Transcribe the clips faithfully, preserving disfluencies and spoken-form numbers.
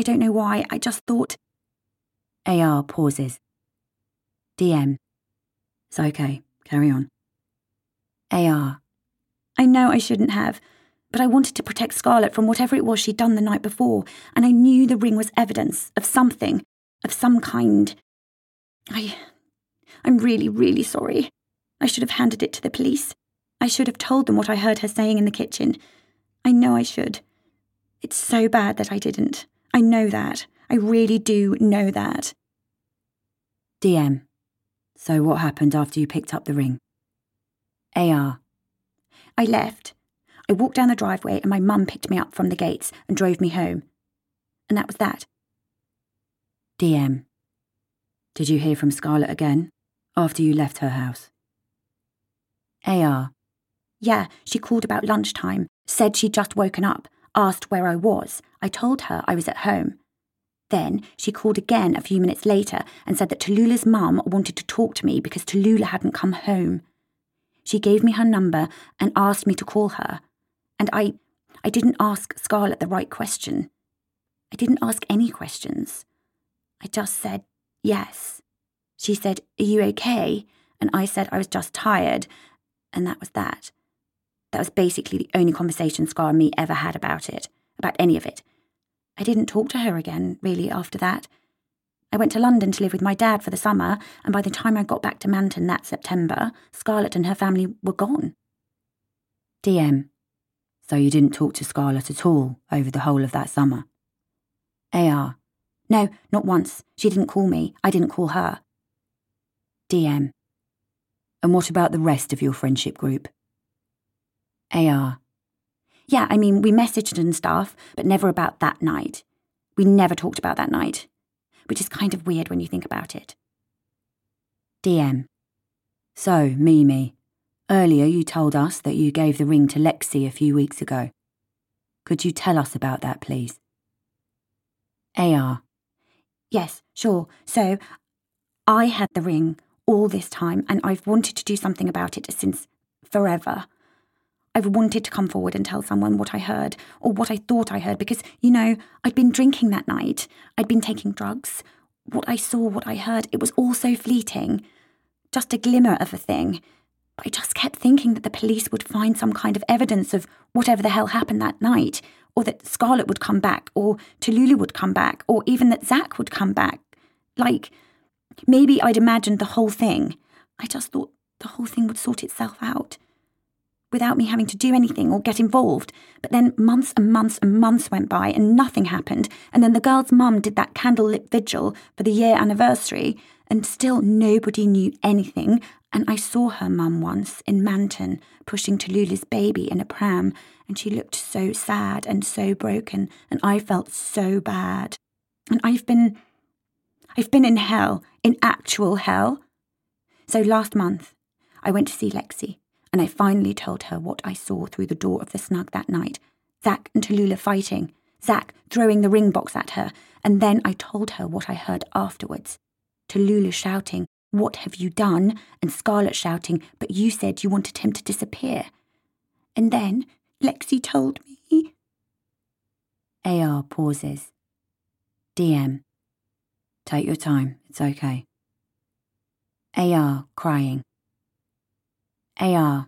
don't know why, I just thought... A R pauses. D M. It's okay, carry on. A R. I know I shouldn't have, but I wanted to protect Scarlett from whatever it was she'd done the night before, and I knew the ring was evidence of something, of some kind. I... I'm really, really sorry. I should have handed it to the police. I should have told them what I heard her saying in the kitchen. I know I should. It's so bad that I didn't. I know that. I really do know that. D M. So what happened after you picked up the ring? A R. I left. I walked down the driveway and my mum picked me up from the gates and drove me home. And that was that. D M. Did you hear from Scarlett again after you left her house? A R. Yeah, she called about lunchtime, said she'd just woken up, asked where I was. I told her I was at home. Then she called again a few minutes later and said that Tallulah's mum wanted to talk to me because Tallulah hadn't come home. She gave me her number and asked me to call her. And I, I didn't ask Scarlett the right question. I didn't ask any questions. I just said yes. She said, "Are you okay?" And I said I was just tired. And that was that. That was basically the only conversation Scar and me ever had about it, about any of it. I didn't talk to her again, really, after that. I went to London to live with my dad for the summer, and by the time I got back to Manton that September, Scarlett and her family were gone. D M. So you didn't talk to Scarlett at all over the whole of that summer? A R. No, not once. She didn't call me. I didn't call her. D M. And what about the rest of your friendship group? A R. Yeah, I mean, we messaged and stuff, but never about that night. We never talked about that night, which is kind of weird when you think about it. D M. So, Mimi, earlier you told us that you gave the ring to Lexi a few weeks ago. Could you tell us about that, please? A R. Yes, sure. So, I had the ring all this time, and I've wanted to do something about it since forever. I've wanted to come forward and tell someone what I heard, or what I thought I heard, because, you know, I'd been drinking that night. I'd been taking drugs. What I saw, what I heard, it was all so fleeting. Just a glimmer of a thing. But I just kept thinking that the police would find some kind of evidence of whatever the hell happened that night, or that Scarlett would come back, or Tallulah would come back, or even that Zach would come back. Like, maybe I'd imagined the whole thing. I just thought the whole thing would sort itself out, without me having to do anything or get involved. But then months and months and months went by and nothing happened. And then the girl's mum did that candlelit vigil for the year anniversary, and still nobody knew anything. And I saw her mum once in Manton pushing Tallulah's baby in a pram, and she looked so sad and so broken, and I felt so bad. And I've been... I've been in hell, in actual hell. So last month, I went to see Lexi, and I finally told her what I saw through the door of the snug that night. Zach and Tallulah fighting, Zach throwing the ring box at her, and then I told her what I heard afterwards. Tallulah shouting, "What have you done?" and Scarlett shouting, "But you said you wanted him to disappear." And then Lexi told me... A R pauses. D M. Take your time, it's okay. A R crying. A R.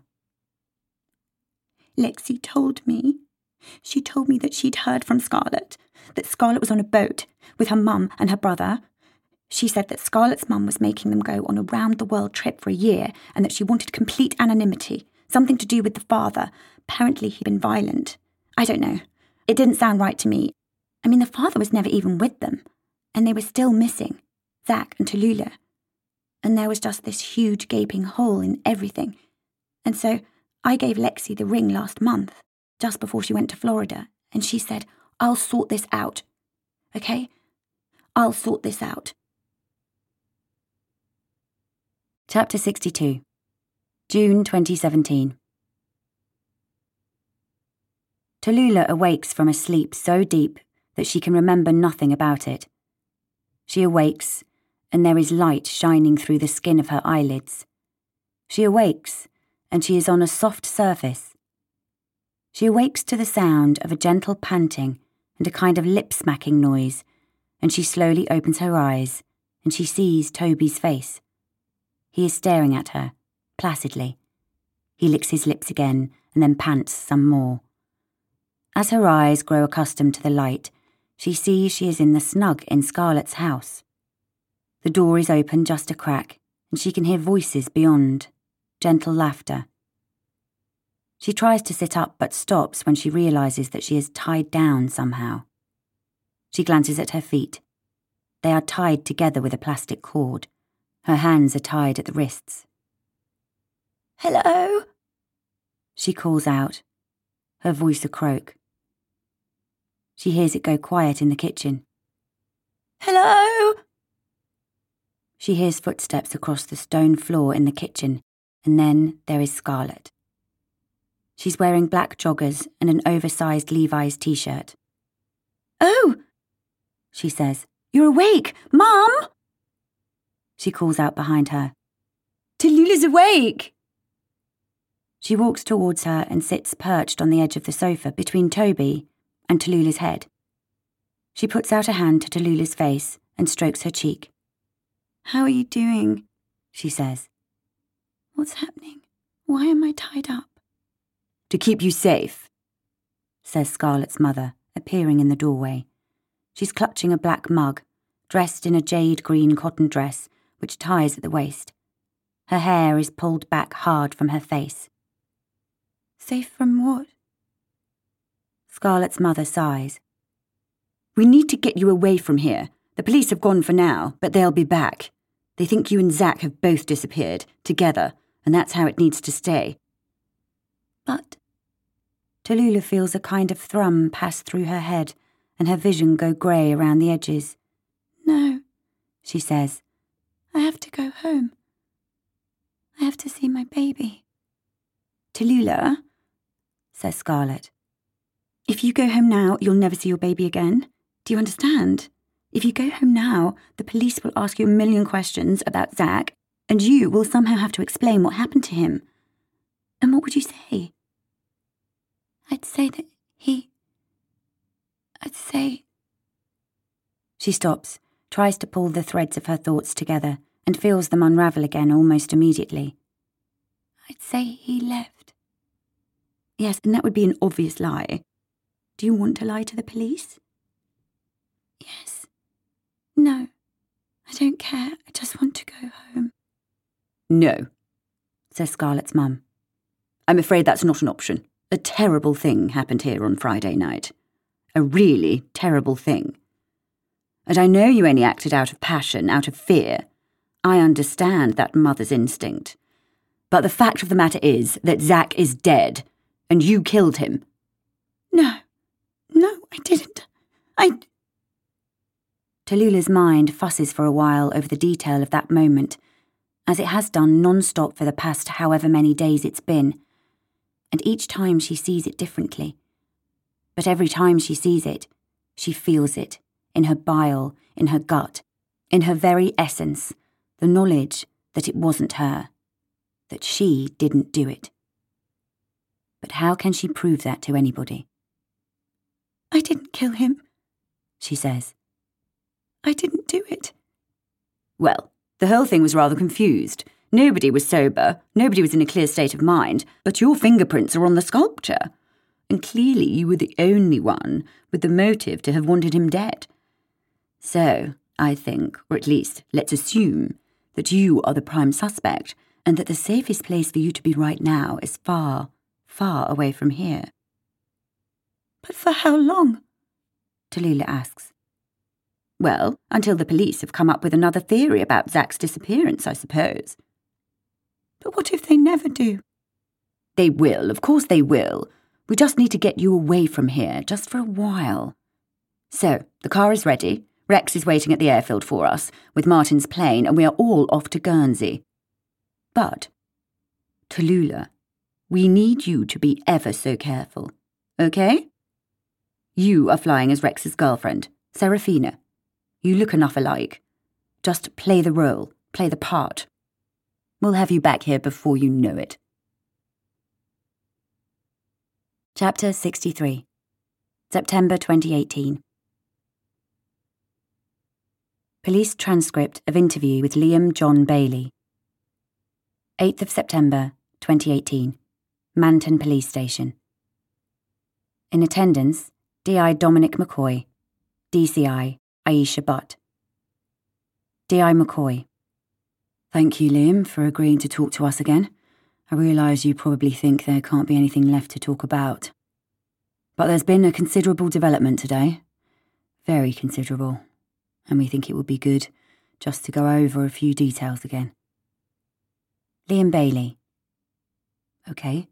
Lexi told me. She told me that she'd heard from Scarlett, that Scarlett was on a boat with her mum and her brother. She said that Scarlett's mum was making them go on a round-the-world trip for a year, and that she wanted complete anonymity, something to do with the father. Apparently he'd been violent. I don't know. It didn't sound right to me. I mean, the father was never even with them, and they were still missing, Zach and Tallulah. And there was just this huge gaping hole in everything. And so I gave Lexi the ring last month, just before she went to Florida, and she said, "I'll sort this out. Okay? I'll sort this out." Chapter sixty-two. June twenty seventeen. Tallulah awakes from a sleep so deep that she can remember nothing about it. She awakes, and there is light shining through the skin of her eyelids. She awakes, and she is on a soft surface. She awakes to the sound of a gentle panting and a kind of lip-smacking noise, and she slowly opens her eyes, and she sees Toby's face. He is staring at her, placidly. He licks his lips again, and then pants some more. As her eyes grow accustomed to the light, she sees she is in the snug in Scarlett's house. The door is open just a crack, and she can hear voices beyond, gentle laughter. She tries to sit up but stops when she realises that she is tied down somehow. She glances at her feet. They are tied together with a plastic cord. Her hands are tied at the wrists. "Hello?" She calls out, her voice a croak. She hears it go quiet in the kitchen. "Hello?" She hears footsteps across the stone floor in the kitchen, and then there is Scarlett. She's wearing black joggers and an oversized Levi's t-shirt. "Oh," she says. "You're awake! Mum!" She calls out behind her. "Tallulah's awake!" She walks towards her and sits perched on the edge of the sofa between Toby and Tallulah's head. She puts out a hand to Tallulah's face and strokes her cheek. "How are you doing?" she says. "What's happening? Why am I tied up?" "To keep you safe," says Scarlett's mother, appearing in the doorway. She's clutching a black mug, dressed in a jade green cotton dress which ties at the waist. Her hair is pulled back hard from her face. "Safe from what?" Scarlett's mother sighs. "We need to get you away from here. The police have gone for now, but they'll be back. They think you and Zach have both disappeared, together, and that's how it needs to stay." "But..." Tallulah feels a kind of thrum pass through her head and her vision go grey around the edges. "No," she says. "I have to go home. I have to see my baby." "Tallulah," says Scarlett. "If you go home now, you'll never see your baby again. Do you understand? If you go home now, the police will ask you a million questions about Zach, and you will somehow have to explain what happened to him. And what would you say?" "I'd say that he... I'd say..." She stops, tries to pull the threads of her thoughts together, and feels them unravel again almost immediately. "I'd say he left." "Yes, and that would be an obvious lie. Do you want to lie to the police?" "Yes. No. I don't care. I just want to go home." "No," says Scarlett's mum. "I'm afraid that's not an option. A terrible thing happened here on Friday night. A really terrible thing. And I know you only acted out of passion, out of fear. I understand that mother's instinct. But the fact of the matter is that Zach is dead, and you killed him." "No. No, I didn't. I..." Tallulah's mind fusses for a while over the detail of that moment, as it has done non-stop for the past however many days it's been, and each time she sees it differently. But every time she sees it, she feels it, in her bile, in her gut, in her very essence, the knowledge that it wasn't her, that she didn't do it. But how can she prove that to anybody? "I didn't kill him," she says. "I didn't do it." Well, the whole thing was rather confused. Nobody was sober, nobody was in a clear state of mind, but your fingerprints are on the sculpture. And clearly you were the only one with the motive to have wanted him dead. So, I think, or at least let's assume, that you are the prime suspect, and that the safest place for you to be right now is far, far away from here." "But for how long?" Tallulah asks. "Well, until the police have come up with another theory about Zach's disappearance, I suppose." "But what if they never do?" "They will, of course they will. We just need to get you away from here, just for a while. So, the car is ready. Rex is waiting at the airfield for us, with Martin's plane, and we are all off to Guernsey. But, Tallulah, we need you to be ever so careful, okay? You are flying as Rex's girlfriend, Serafina. You look enough alike. Just play the role, play the part. We'll have you back here before you know it." Chapter sixty-three. September twenty eighteen. Police transcript of interview with Liam John Bailey. eighth of September twenty eighteen. Manton Police Station. In attendance, D I Dominic McCoy, D C I Aisha Butt. D I McCoy. Thank you, Liam, for agreeing to talk to us again. I realise you probably think there can't be anything left to talk about. But there's been a considerable development today. Very considerable. And we think it would be good just to go over a few details again. Liam Bailey. OK.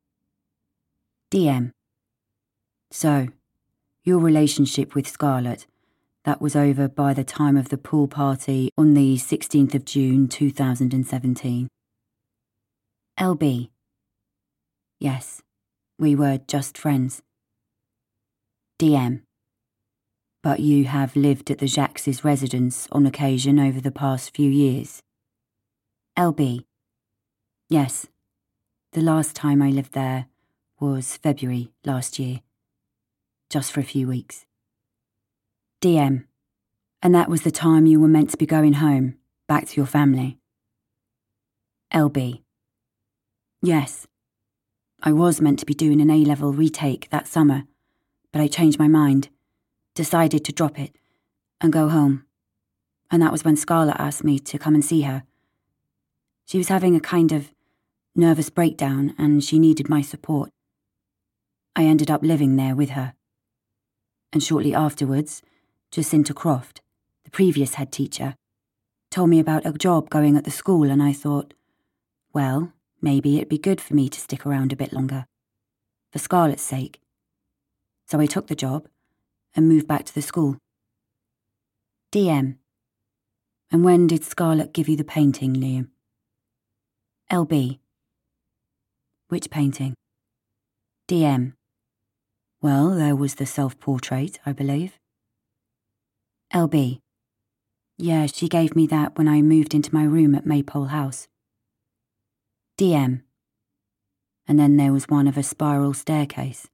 D M. So, your relationship with Scarlett, that was over by the time of the pool party on the sixteenth of June two thousand seventeen. L B. Yes, we were just friends. D M. But you have lived at the Jacques' residence on occasion over the past few years. L B. Yes, the last time I lived there was February last year, just for a few weeks. D M. And that was the time you were meant to be going home, back to your family. L B. Yes, I was meant to be doing an A-level retake that summer, but I changed my mind, decided to drop it, and go home. And that was when Scarlett asked me to come and see her. She was having a kind of nervous breakdown and she needed my support. I ended up living there with her. And shortly afterwards, Jacinta Croft, the previous head teacher, told me about a job going at the school, and I thought, well, maybe it'd be good for me to stick around a bit longer, for Scarlett's sake. So I took the job and moved back to the school. D M. And when did Scarlett give you the painting, Liam? L B. Which painting? D M. Well, there was the self-portrait, I believe. L B. Yeah, she gave me that when I moved into my room at Maypole House. D M. And then there was one of a spiral staircase.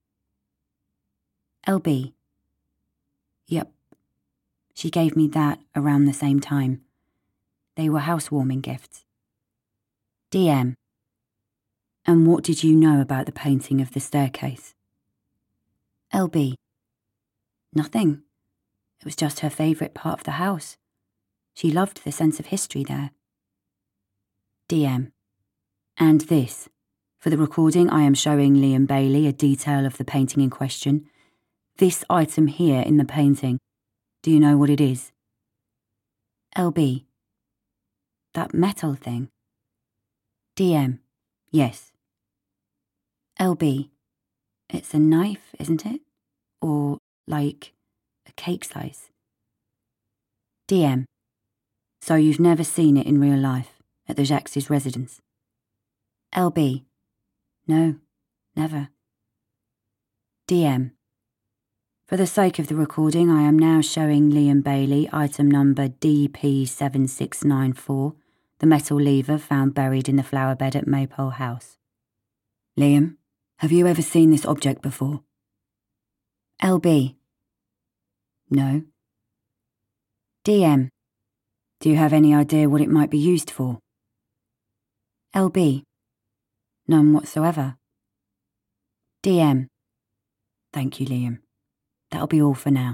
L B. Yep. She gave me that around the same time. They were housewarming gifts. D M. And what did you know about the painting of the staircase? L B. Nothing. It was just her favourite part of the house. She loved the sense of history there. D M. And this. For the recording, I am showing Liam Bailey a detail of the painting in question. This item here in the painting. Do you know what it is? L B. That metal thing. D M. Yes. L B. It's a knife, isn't it? Or, like, a cake slice. D M. So you've never seen it in real life, at the Jacques' residence? L B. No, never. D M. For the sake of the recording, I am now showing Liam Bailey item number D P seven six nine four, the metal lever found buried in the flower bed at Maypole House. Liam, have you ever seen this object before? L B. No. D M. Do you have any idea what it might be used for? L B. None whatsoever. D M. Thank you, Liam. That'll be all for now.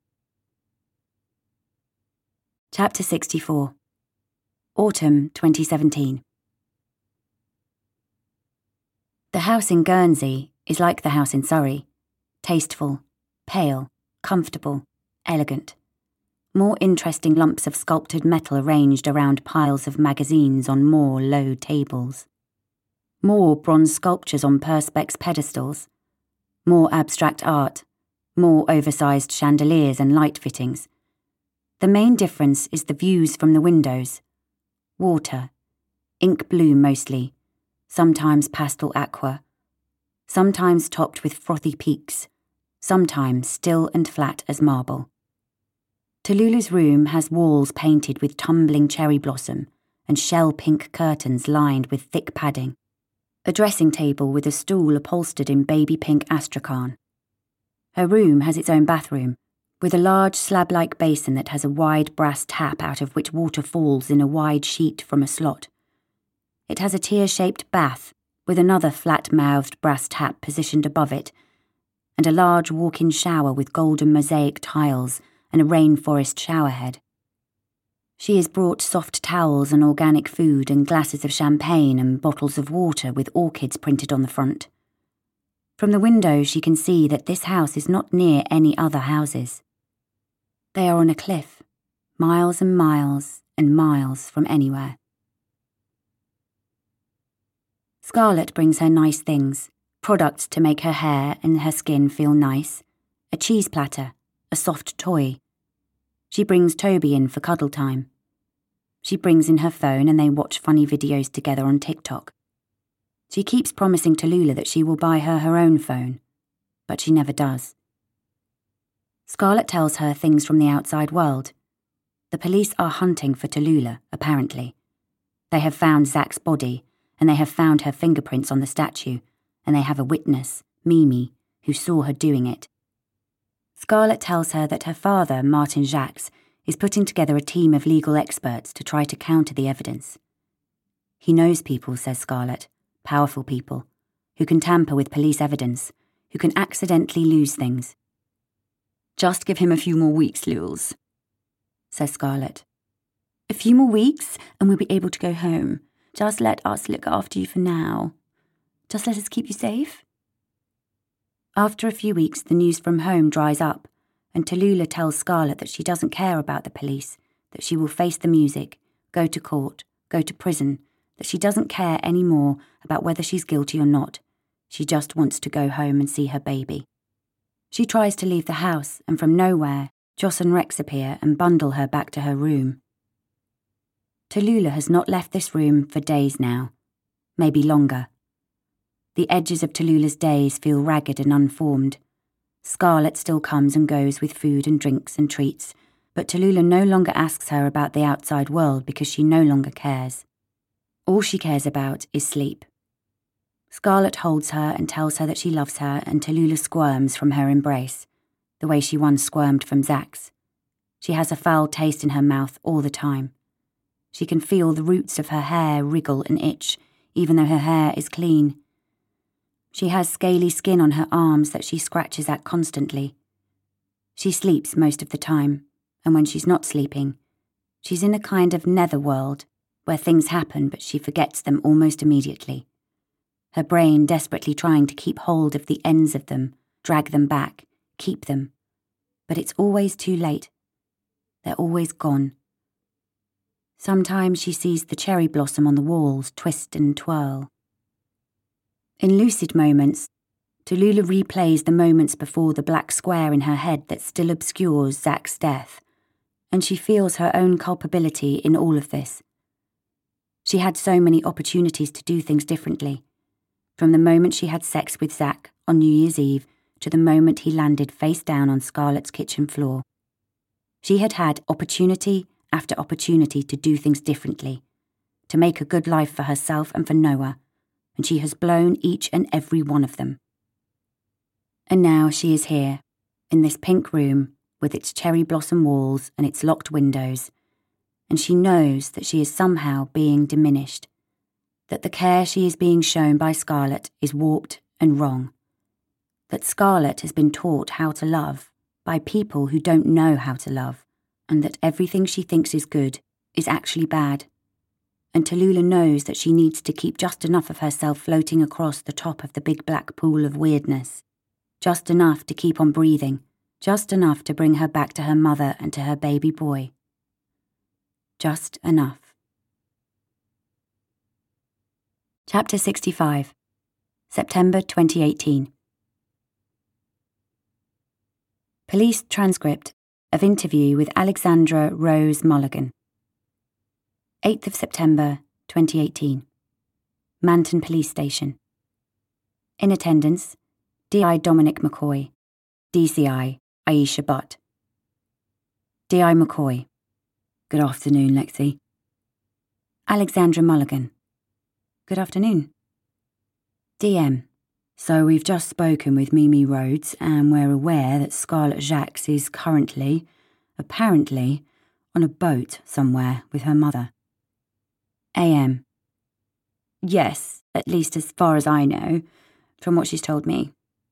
Chapter sixty-four. Autumn twenty seventeen. The house in Guernsey is like the house in Surrey. Tasteful, pale, comfortable, elegant. More interesting lumps of sculpted metal arranged around piles of magazines on more low tables. More bronze sculptures on perspex pedestals. More abstract art. More oversized chandeliers and light fittings. The main difference is the views from the windows. Water. Ink blue mostly. Sometimes pastel aqua. Sometimes topped with frothy peaks. Sometimes still and flat as marble. Tallulah's room has walls painted with tumbling cherry blossom and shell-pink curtains lined with thick padding. A dressing table with a stool upholstered in baby pink astrakhan. Her room has its own bathroom, with a large slab-like basin that has a wide brass tap out of which water falls in a wide sheet from a slot. It has a tear-shaped bath, with another flat-mouthed brass tap positioned above it, and a large walk-in shower with golden mosaic tiles and a rainforest showerhead. She is brought soft towels and organic food and glasses of champagne and bottles of water with orchids printed on the front. From the window she can see that this house is not near any other houses. They are on a cliff, miles and miles and miles from anywhere. Scarlett brings her nice things, products to make her hair and her skin feel nice, a cheese platter, a soft toy. She brings Toby in for cuddle time. She brings in her phone and they watch funny videos together on TikTok. She keeps promising Tallulah that she will buy her her own phone, but she never does. Scarlett tells her things from the outside world. The police are hunting for Tallulah, apparently. They have found Zach's body, and they have found her fingerprints on the statue, and they have a witness, Mimi, who saw her doing it. Scarlett tells her that her father, Martin Jacques, is putting together a team of legal experts to try to counter the evidence. He knows people, says Scarlett, powerful people, who can tamper with police evidence, who can accidentally lose things. Just give him a few more weeks, Lules, says Scarlett. A few more weeks and we'll be able to go home. Just let us look after you for now. Just let us keep you safe. After a few weeks, the news from home dries up, and Tallulah tells Scarlett that she doesn't care about the police, that she will face the music, go to court, go to prison, that she doesn't care any more about whether she's guilty or not. She just wants to go home and see her baby. She tries to leave the house, and from nowhere, Joss and Rex appear and bundle her back to her room. Tallulah has not left this room for days now, maybe longer. The edges of Tallulah's days feel ragged and unformed. Scarlett still comes and goes with food and drinks and treats, but Tallulah no longer asks her about the outside world because she no longer cares. All she cares about is sleep. Scarlett holds her and tells her that she loves her, and Tallulah squirms from her embrace, the way she once squirmed from Zach's. She has a foul taste in her mouth all the time. She can feel the roots of her hair wriggle and itch, even though her hair is clean. She has scaly skin on her arms that she scratches at constantly. She sleeps most of the time, and when she's not sleeping, she's in a kind of netherworld where things happen but she forgets them almost immediately. Her brain desperately trying to keep hold of the ends of them, drag them back, keep them. But it's always too late. They're always gone. Sometimes she sees the cherry blossom on the walls twist and twirl. In lucid moments, Tallulah replays the moments before the black square in her head that still obscures Zach's death, and she feels her own culpability in all of this. She had so many opportunities to do things differently, from the moment she had sex with Zach on New Year's Eve to the moment he landed face down on Scarlett's kitchen floor. She had had opportunity after opportunity to do things differently, to make a good life for herself and for Noah, and she has blown each and every one of them. And now she is here, in this pink room with its cherry blossom walls and its locked windows, and she knows that she is somehow being diminished, that the care she is being shown by Scarlett is warped and wrong, that Scarlett has been taught how to love by people who don't know how to love, and that everything she thinks is good is actually bad. And Tallulah knows that she needs to keep just enough of herself floating across the top of the big black pool of weirdness, just enough to keep on breathing, just enough to bring her back to her mother and to her baby boy. Just enough. Chapter sixty-five, September twenty eighteen. Police transcript of interview with Alexandra Rose Mulligan. eighth of September twenty eighteen. Manton Police Station. In attendance, D I Dominic McCoy, D C I Aisha Butt. D I McCoy. Good afternoon, Lexi. Alexandra Mulligan. Good afternoon. D M. So we've just spoken with Mimi Rhodes and we're aware that Scarlett Jacques is currently, apparently, on a boat somewhere with her mother. A M. Yes, at least as far as I know, from what she's told me.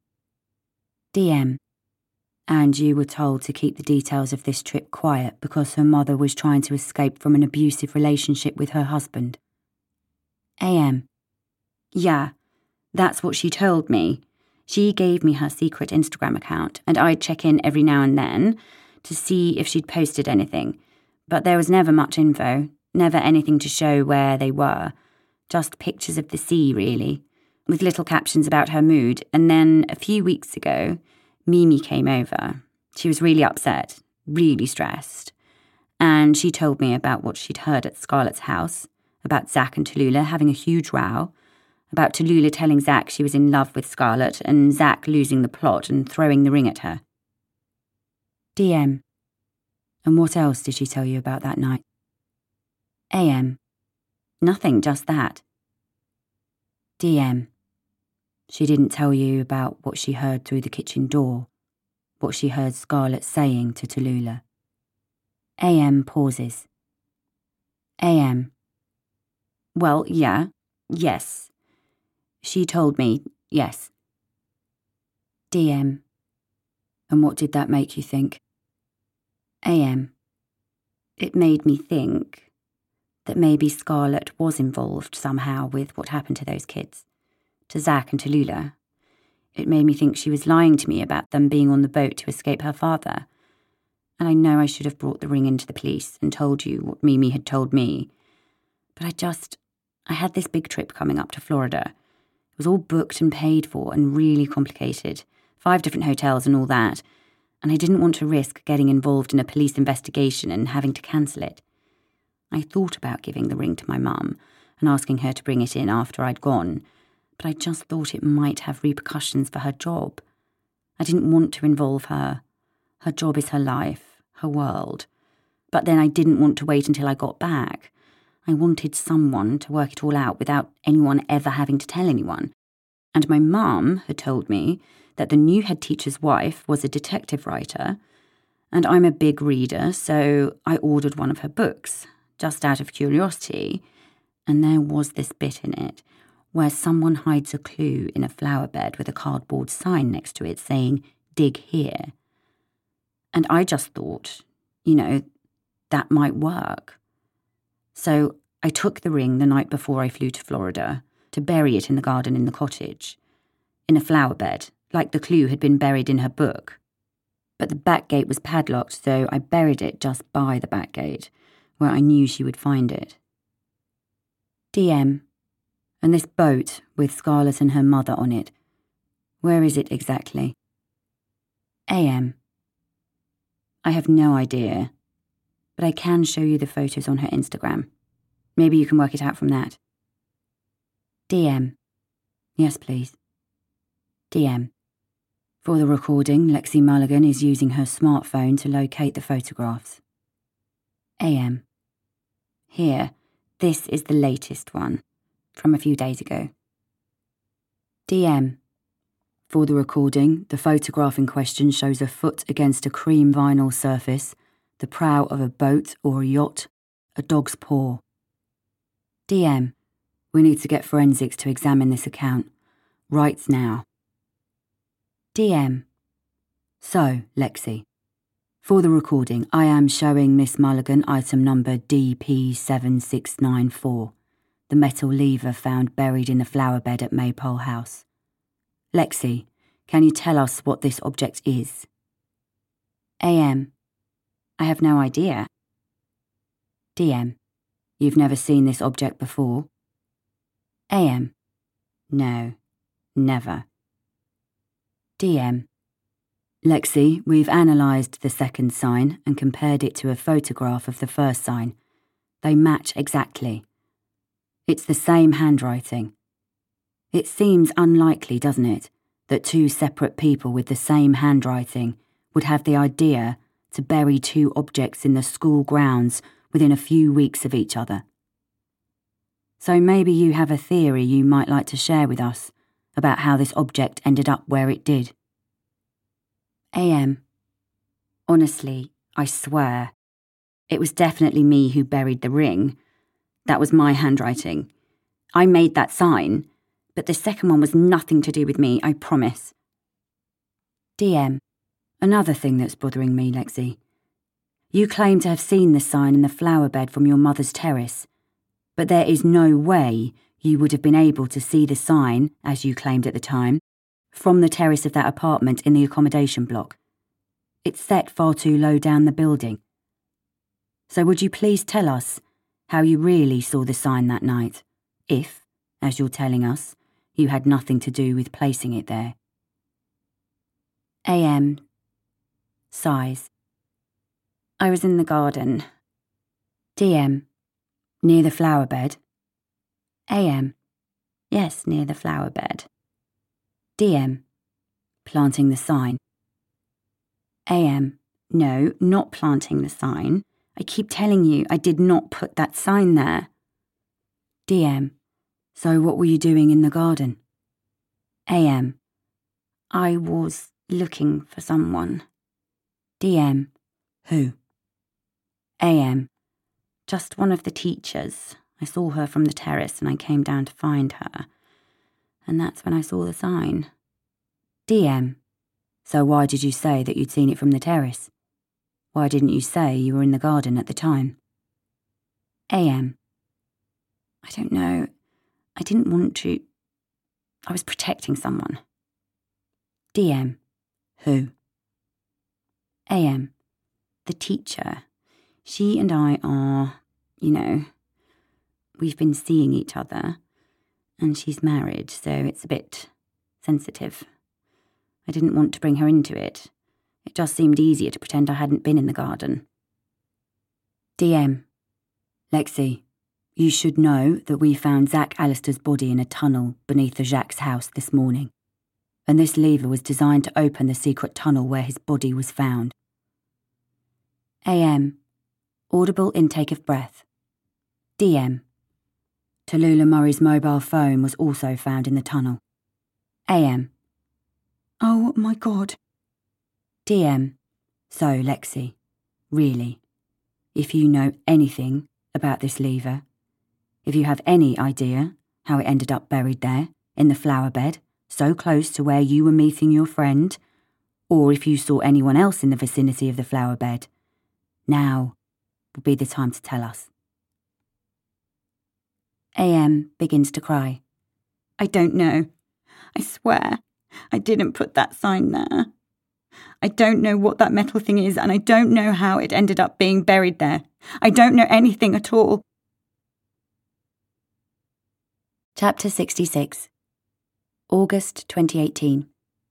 D M. And you were told to keep the details of this trip quiet because her mother was trying to escape from an abusive relationship with her husband. A M. Yeah, that's what she told me. She gave me her secret Instagram account, and I'd check in every now and then to see if she'd posted anything. But there was never much info, never anything to show where they were. Just pictures of the sea, really, with little captions about her mood. And then a few weeks ago, Mimi came over. She was really upset, really stressed. And she told me about what she'd heard at Scarlett's house, about Zach and Tallulah having a huge row, about Tallulah telling Zach she was in love with Scarlett and Zach losing the plot and throwing the ring at her. D M. And what else did she tell you about that night? A M. Nothing, just that. D M. She didn't tell you about what she heard through the kitchen door, what she heard Scarlett saying to Tallulah. A M pauses. A M. Well, yeah, yes. She told me, yes. D M. And what did that make you think? A M. It made me think that maybe Scarlett was involved somehow with what happened to those kids, to Zach and Tallulah. It made me think she was lying to me about them being on the boat to escape her father. And I know I should have brought the ring into the police and told you what Mimi had told me. But I just, I had this big trip coming up to Florida. It was all booked and paid for and really complicated. Five different hotels and all that. And I didn't want to risk getting involved in a police investigation and having to cancel it. I thought about giving the ring to my mum and asking her to bring it in after I'd gone, but I just thought it might have repercussions for her job. I didn't want to involve her. Her job is her life, her world. But then I didn't want to wait until I got back. I wanted someone to work it all out without anyone ever having to tell anyone. And my mum had told me that the new head teacher's wife was a detective writer, and I'm a big reader, so I ordered one of her books, just out of curiosity, and there was this bit in it where someone hides a clue in a flower bed with a cardboard sign next to it saying, "Dig here." And I just thought, you know, that might work. So I took the ring the night before I flew to Florida to bury it in the garden in the cottage, in a flower bed, like the clue had been buried in her book. But the back gate was padlocked, so I buried it just by the back gate, where I knew she would find it. D M. And this boat with Scarlett and her mother on it, where is it exactly? A M. I have no idea, but I can show you the photos on her Instagram. Maybe you can work it out from that. D M. Yes, please. D M. For the recording, Lexi Mulligan is using her smartphone to locate the photographs. A M. Here, this is the latest one, from a few days ago. D M. For the recording, the photograph in question shows a foot against a cream vinyl surface, the prow of a boat or a yacht, a dog's paw. D M. We need to get forensics to examine this account, right now. D M. So, Lexi, for the recording, I am showing Miss Mulligan item number D P seven six nine four, the metal lever found buried in the flower bed at Maypole House. Lexi, can you tell us what this object is? A M. I have no idea. D M. You've never seen this object before? A M. No, never. D M. Lexi, we've analysed the second sign and compared it to a photograph of the first sign. They match exactly. It's the same handwriting. It seems unlikely, doesn't it, that two separate people with the same handwriting would have the idea to bury two objects in the school grounds within a few weeks of each other. So maybe you have a theory you might like to share with us about how this object ended up where it did. A M. Honestly, I swear, it was definitely me who buried the ring. That was my handwriting. I made that sign, but the second one was nothing to do with me, I promise. D M. Another thing that's bothering me, Lexi. You claim to have seen the sign in the flower bed from your mother's terrace, but there is no way you would have been able to see the sign, as you claimed at the time, from the terrace of that apartment in the accommodation block. It's set far too low down the building. So would you please tell us how you really saw the sign that night, if, as you're telling us, you had nothing to do with placing it there? A M. Sighs. I was in the garden. D M. Near the flower bed? A M. Yes, near the flower bed. D M. Planting the sign. A M. No, not planting the sign. I keep telling you, I did not put that sign there. D M. So what were you doing in the garden? A M. I was looking for someone. D M. Who? A M. Just one of the teachers. I saw her from the terrace and I came down to find her. And that's when I saw the sign. D M. So why did you say that you'd seen it from the terrace? Why didn't you say you were in the garden at the time? A M. I don't know. I didn't want to. I was protecting someone. D M. Who? A M. The teacher. She and I are, you know, we've been seeing each other, and she's married, so it's a bit sensitive. I didn't want to bring her into it. It just seemed easier to pretend I hadn't been in the garden. D M. Lexi, you should know that we found Zach Alistair's body in a tunnel beneath the Jacques house this morning, and this lever was designed to open the secret tunnel where his body was found. A M. Audible intake of breath. D M. Tallulah Murray's mobile phone was also found in the tunnel. A M. Oh my God. D M. So, Lexi, really, if you know anything about this lever, if you have any idea how it ended up buried there, in the flower bed, so close to where you were meeting your friend, or if you saw anyone else in the vicinity of the flower bed, now would be the time to tell us. A M begins to cry. I don't know. I swear, I didn't put that sign there. I don't know what that metal thing is, and I don't know how it ended up being buried there. I don't know anything at all. Chapter sixty-six. August twenty eighteen.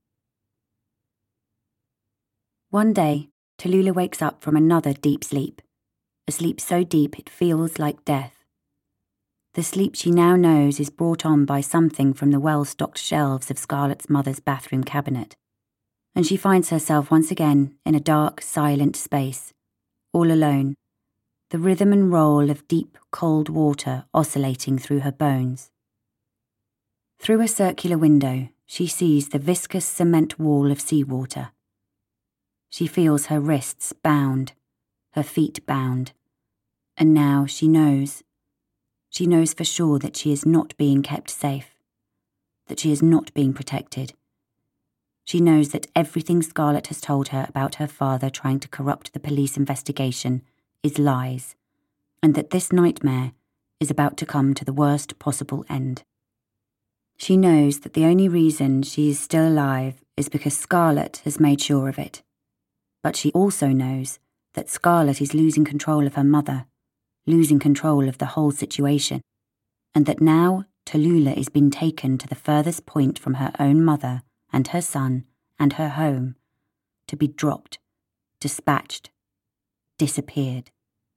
One day, Tallulah wakes up from another deep sleep, a sleep so deep it feels like death. The sleep she now knows is brought on by something from the well-stocked shelves of Scarlett's mother's bathroom cabinet, and she finds herself once again in a dark, silent space, all alone, the rhythm and roll of deep, cold water oscillating through her bones. Through a circular window, she sees the viscous cement wall of seawater. She feels her wrists bound, her feet bound, and now she knows. She knows for sure that she is not being kept safe, that she is not being protected. She knows that everything Scarlett has told her about her father trying to corrupt the police investigation is lies, and that this nightmare is about to come to the worst possible end. She knows that the only reason she is still alive is because Scarlett has made sure of it. But she also knows that Scarlett is losing control of her mother, losing control of the whole situation, and that now Tallulah is being taken to the furthest point from her own mother and her son and her home, to be dropped, dispatched, disappeared.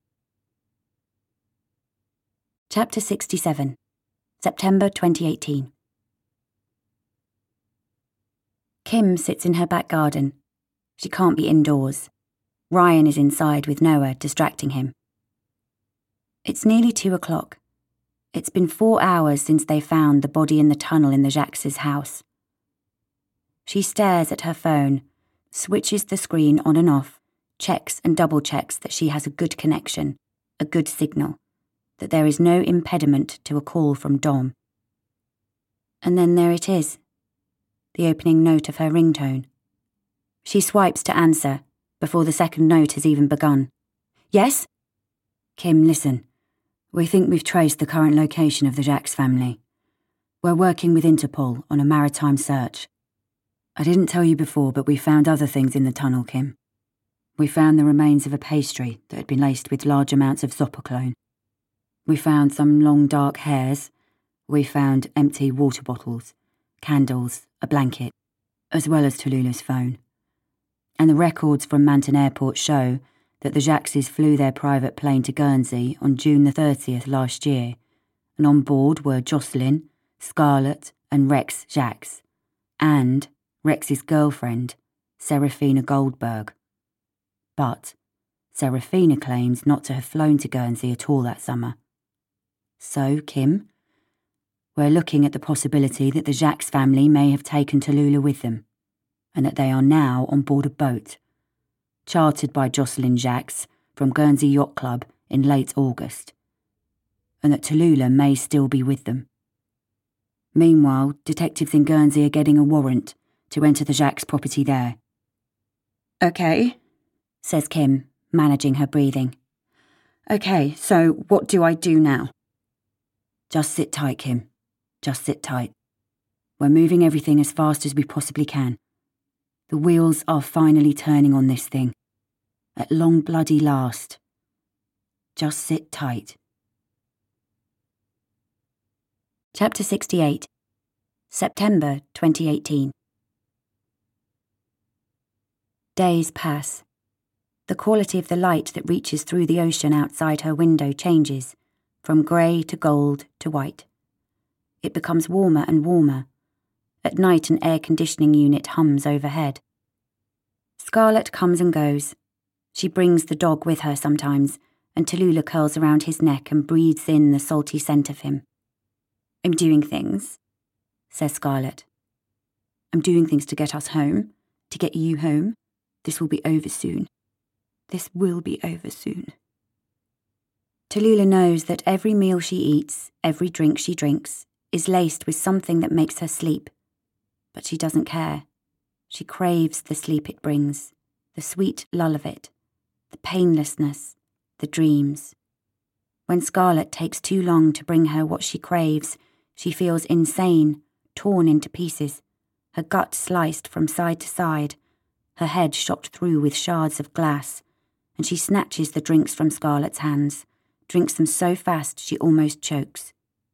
Chapter sixty-seven. September twenty eighteen. Kim sits in her back garden. She can't be indoors. Ryan is inside with Noah, distracting him. It's nearly two o'clock. It's been four hours since they found the body in the tunnel in the Jacques' house. She stares at her phone, switches the screen on and off, checks and double-checks that she has a good connection, a good signal, that there is no impediment to a call from Dom. And then there it is, the opening note of her ringtone. She swipes to answer, before the second note has even begun. Yes? Kim, listen. We think we've traced the current location of the Jacques family. We're working with Interpol on a maritime search. I didn't tell you before, but we found other things in the tunnel, Kim. We found the remains of a pastry that had been laced with large amounts of zopiclone. We found some long dark hairs. We found empty water bottles, candles, a blanket, as well as Tallulah's phone. And the records from Manton Airport show that the Jacques flew their private plane to Guernsey on June the thirtieth last year, and on board were Jocelyn, Scarlett and Rex Jacques, and Rex's girlfriend, Serafina Goldberg. But Serafina claims not to have flown to Guernsey at all that summer. So, Kim, we're looking at the possibility that the Jacques family may have taken Tallulah with them, and that they are now on board a boat, chartered by Jocelyn Jacques from Guernsey Yacht Club in late August, and that Tallulah may still be with them. Meanwhile, detectives in Guernsey are getting a warrant to enter the Jacques property there. Okay, says Kim, managing her breathing. Okay, so what do I do now? Just sit tight, Kim. Just sit tight. We're moving everything as fast as we possibly can. The wheels are finally turning on this thing. At long bloody last. Just sit tight. Chapter sixty-eight. September twenty eighteen. Days pass. The quality of the light that reaches through the ocean outside her window changes, from grey to gold to white. It becomes warmer and warmer. At night an air conditioning unit hums overhead. Scarlett comes and goes. She brings the dog with her sometimes, and Tallulah curls around his neck and breathes in the salty scent of him. I'm doing things, says Scarlett. I'm doing things to get us home, to get you home. This will be over soon. This will be over soon. Tallulah knows that every meal she eats, every drink she drinks, is laced with something that makes her sleep. But she doesn't care. She craves the sleep it brings, the sweet lull of it, the painlessness, the dreams. When Scarlett takes too long to bring her what she craves, she feels insane, torn into pieces, her gut sliced from side to side, her head shot through with shards of glass, and she snatches the drinks from Scarlett's hands, drinks them so fast she almost chokes.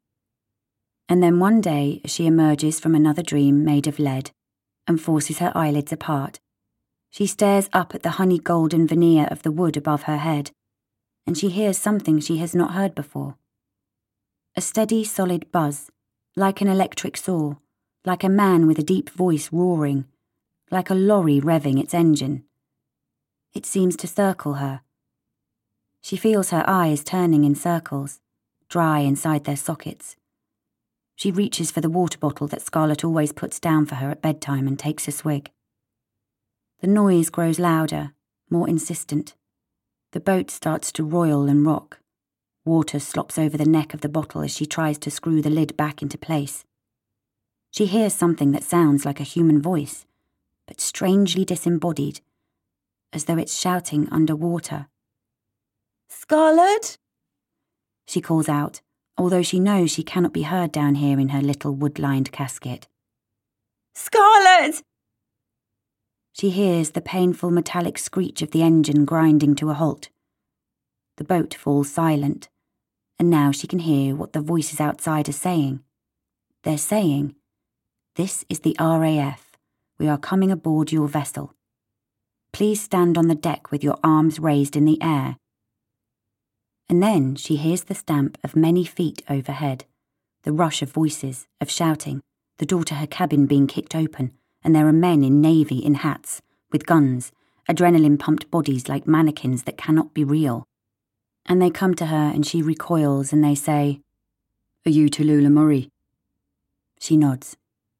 And then one day, as she emerges from another dream made of lead and forces her eyelids apart, she stares up at the honey-golden veneer of the wood above her head, and she hears something she has not heard before. A steady, solid buzz, like an electric saw, like a man with a deep voice roaring, like a lorry revving its engine. It seems to circle her. She feels her eyes turning in circles, dry inside their sockets. She reaches for the water bottle that Scarlett always puts down for her at bedtime and takes a swig. The noise grows louder, more insistent. The boat starts to roil and rock. Water slops over the neck of the bottle as she tries to screw the lid back into place. She hears something that sounds like a human voice, but strangely disembodied, as though it's shouting underwater. Scarlett? She calls out, although she knows she cannot be heard down here in her little wood-lined casket. Scarlett! She hears the painful metallic screech of the engine grinding to a halt. The boat falls silent, and now she can hear what the voices outside are saying. They're saying, "This is the R A F. We are coming aboard your vessel. Please stand on the deck with your arms raised in the air." And then she hears the stamp of many feet overhead, the rush of voices, of shouting, the door to her cabin being kicked open, and there are men in navy in hats, with guns, adrenaline-pumped bodies like mannequins that cannot be real. And they come to her and she recoils and they say, Are you Tallulah Murray? She nods.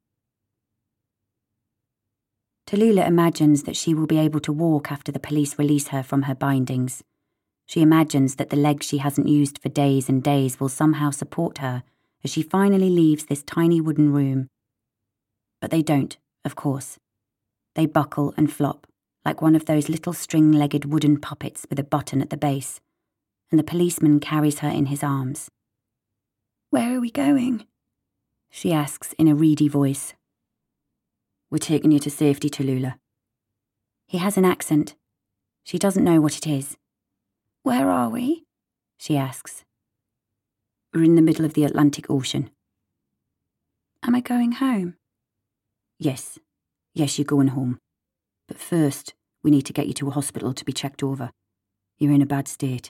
Tallulah imagines that she will be able to walk after the police release her from her bindings. She imagines that the legs she hasn't used for days and days will somehow support her as she finally leaves this tiny wooden room. But they don't, of course. They buckle and flop, like one of those little string-legged wooden puppets with a button at the base, and the policeman carries her in his arms. Where are we going? She asks in a reedy voice. We're taking you to safety, Tallulah. He has an accent. She doesn't know what it is. Where are we? She asks. We're in the middle of the Atlantic Ocean. Am I going home? Yes. Yes, you're going home. But first, we need to get you to a hospital to be checked over. You're in a bad state.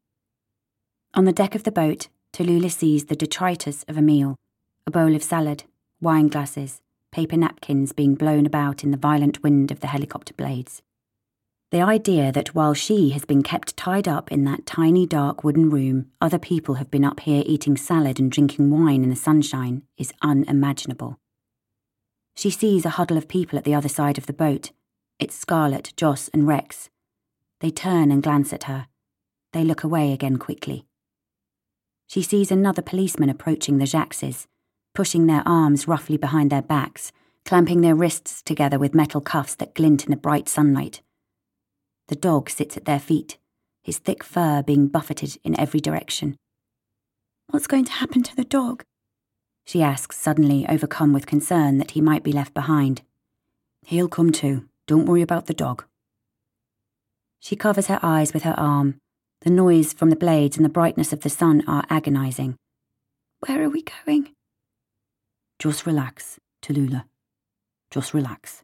On the deck of the boat, Tallulah sees the detritus of a meal, a bowl of salad, wine glasses, paper napkins being blown about in the violent wind of the helicopter blades. The idea that while she has been kept tied up in that tiny dark wooden room, other people have been up here eating salad and drinking wine in the sunshine is unimaginable. She sees a huddle of people at the other side of the boat. It's Scarlett, Joss and Rex. They turn and glance at her. They look away again quickly. She sees another policeman approaching the Jaxes, pushing their arms roughly behind their backs, clamping their wrists together with metal cuffs that glint in the bright sunlight. The dog sits at their feet, his thick fur being buffeted in every direction. What's going to happen to the dog? She asks, suddenly overcome with concern that he might be left behind. He'll come too. Don't worry about the dog. She covers her eyes with her arm. The noise from the blades and the brightness of the sun are agonizing. Where are we going? Just relax, Tallulah. Just relax.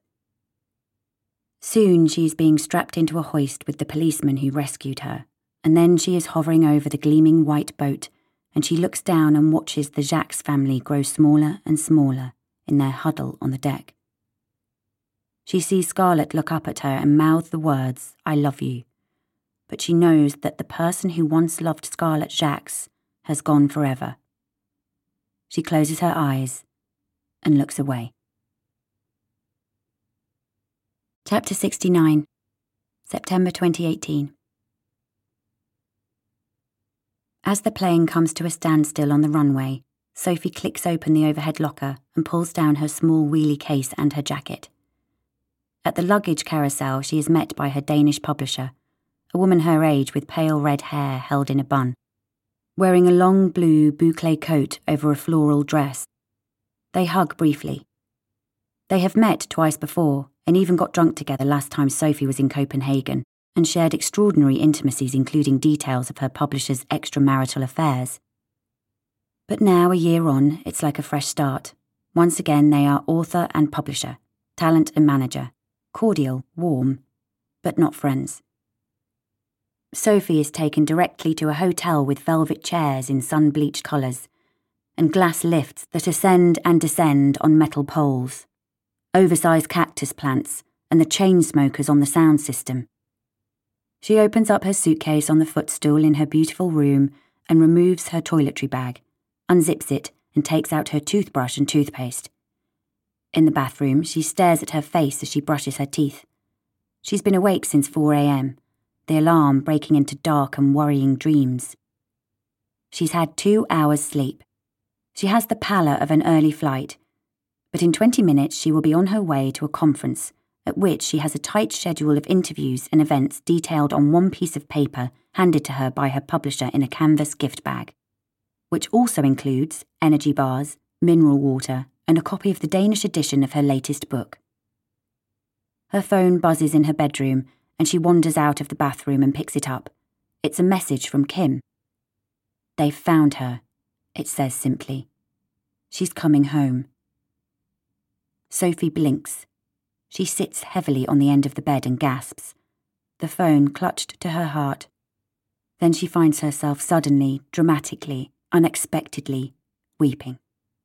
Soon she is being strapped into a hoist with the policeman who rescued her, and then she is hovering over the gleaming white boat, and she looks down and watches the Jax family grow smaller and smaller in their huddle on the deck. She sees Scarlett look up at her and mouth the words, "I love you," but she knows that the person who once loved Scarlett Jax has gone forever. She closes her eyes and looks away. Chapter sixty-nine, September twenty eighteen. As the plane comes to a standstill on the runway, Sophie clicks open the overhead locker and pulls down her small wheelie case and her jacket. At the luggage carousel, she is met by her Danish publisher, a woman her age with pale red hair held in a bun, wearing a long blue boucle coat over a floral dress. They hug briefly. They have met twice before and even got drunk together last time Sophie was in Copenhagen and shared extraordinary intimacies including details of her publisher's extramarital affairs. But now, a year on, it's like a fresh start. Once again, they are author and publisher, talent and manager, cordial, warm, but not friends. Sophie is taken directly to a hotel with velvet chairs in sun-bleached colours and glass lifts that ascend and descend on metal poles, oversized cactus plants and the chain smokers on the sound system. She opens up her suitcase on the footstool in her beautiful room and removes her toiletry bag, unzips it and takes out her toothbrush and toothpaste. In the bathroom, she stares at her face as she brushes her teeth. She's been awake since four a.m., the alarm breaking into dark and worrying dreams. She's had two hours sleep. She has the pallor of an early flight, but in twenty minutes she will be on her way to a conference at which she has a tight schedule of interviews and events detailed on one piece of paper handed to her by her publisher in a canvas gift bag, which also includes energy bars, mineral water, and a copy of the Danish edition of her latest book. Her phone buzzes in her bedroom, and she wanders out of the bathroom and picks it up. It's a message from Kim. "They've found her," it says simply. "She's coming home." Sophie blinks. She sits heavily on the end of the bed and gasps, the phone clutched to her heart. Then she finds herself suddenly, dramatically, unexpectedly, weeping.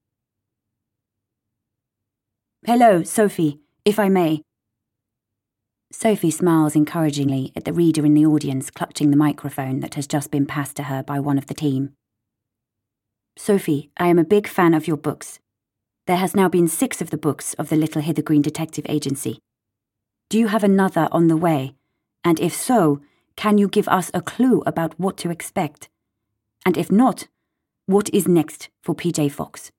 "Hello, Sophie, if I may." Sophie smiles encouragingly at the reader in the audience clutching the microphone that has just been passed to her by one of the team. Sophie, I am a big fan of your books. There has now been six of the books of the Little Hither Green Detective Agency. Do you have another on the way? And if so, can you give us a clue about what to expect? And if not, what is next for P J Fox?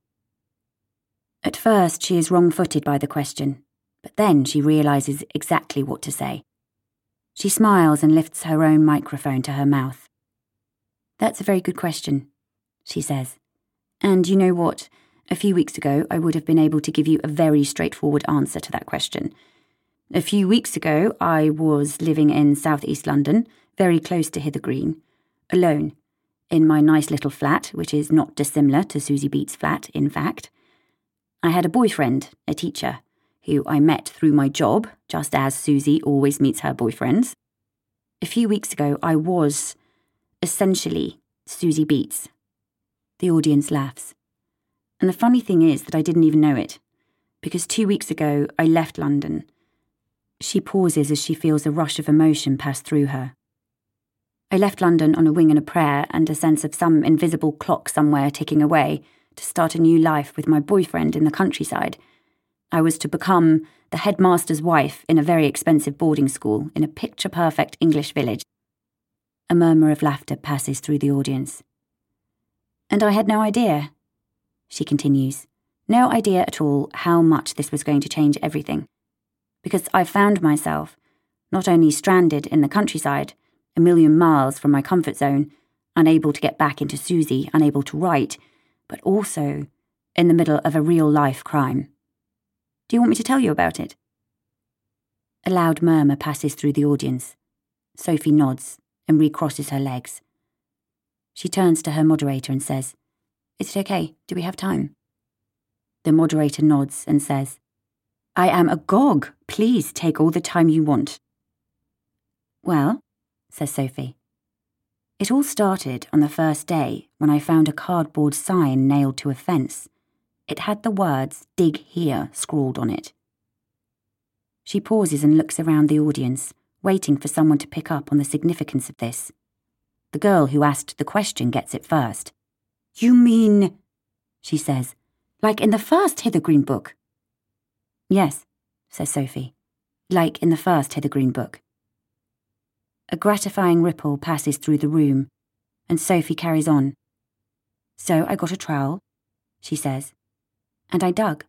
At first, she is wrong-footed by the question, but then she realises exactly what to say. She smiles and lifts her own microphone to her mouth. That's a very good question, she says. And you know what? A few weeks ago, I would have been able to give you a very straightforward answer to that question. A few weeks ago, I was living in South East London, very close to Hither Green, alone, in my nice little flat, which is not dissimilar to Susie Beats' flat, in fact. I had a boyfriend, a teacher, who I met through my job, just as Susie always meets her boyfriends. A few weeks ago, I was, essentially, Susie Beats. The audience laughs. And the funny thing is that I didn't even know it, because two weeks ago, I left London. She pauses as she feels a rush of emotion pass through her. I left London on a wing and a prayer and a sense of some invisible clock somewhere ticking away to start a new life with my boyfriend in the countryside. I was to become the headmaster's wife in a very expensive boarding school in a picture-perfect English village. A murmur of laughter passes through the audience. And I had no idea, she continues, no idea at all how much this was going to change everything. Because I found myself not only stranded in the countryside, a million miles from my comfort zone, unable to get back into Susie, unable to write, but also in the middle of a real-life crime. Do you want me to tell you about it? A loud murmur passes through the audience. Sophie nods and recrosses her legs. She turns to her moderator and says, "Is it okay? Do we have time?" The moderator nods and says, "I am agog. Please take all the time you want." "Well," says Sophie, "it all started on the first day when I found a cardboard sign nailed to a fence. It had the words, 'Dig here,' scrawled on it." She pauses and looks around the audience, waiting for someone to pick up on the significance of this. The girl who asked the question gets it first. "You mean," she says, "like in the first Hither Green book?" "Yes," says Sophie, "like in the first Hither Green book." A gratifying ripple passes through the room, and Sophie carries on. "So I got a trowel," she says, "and I dug."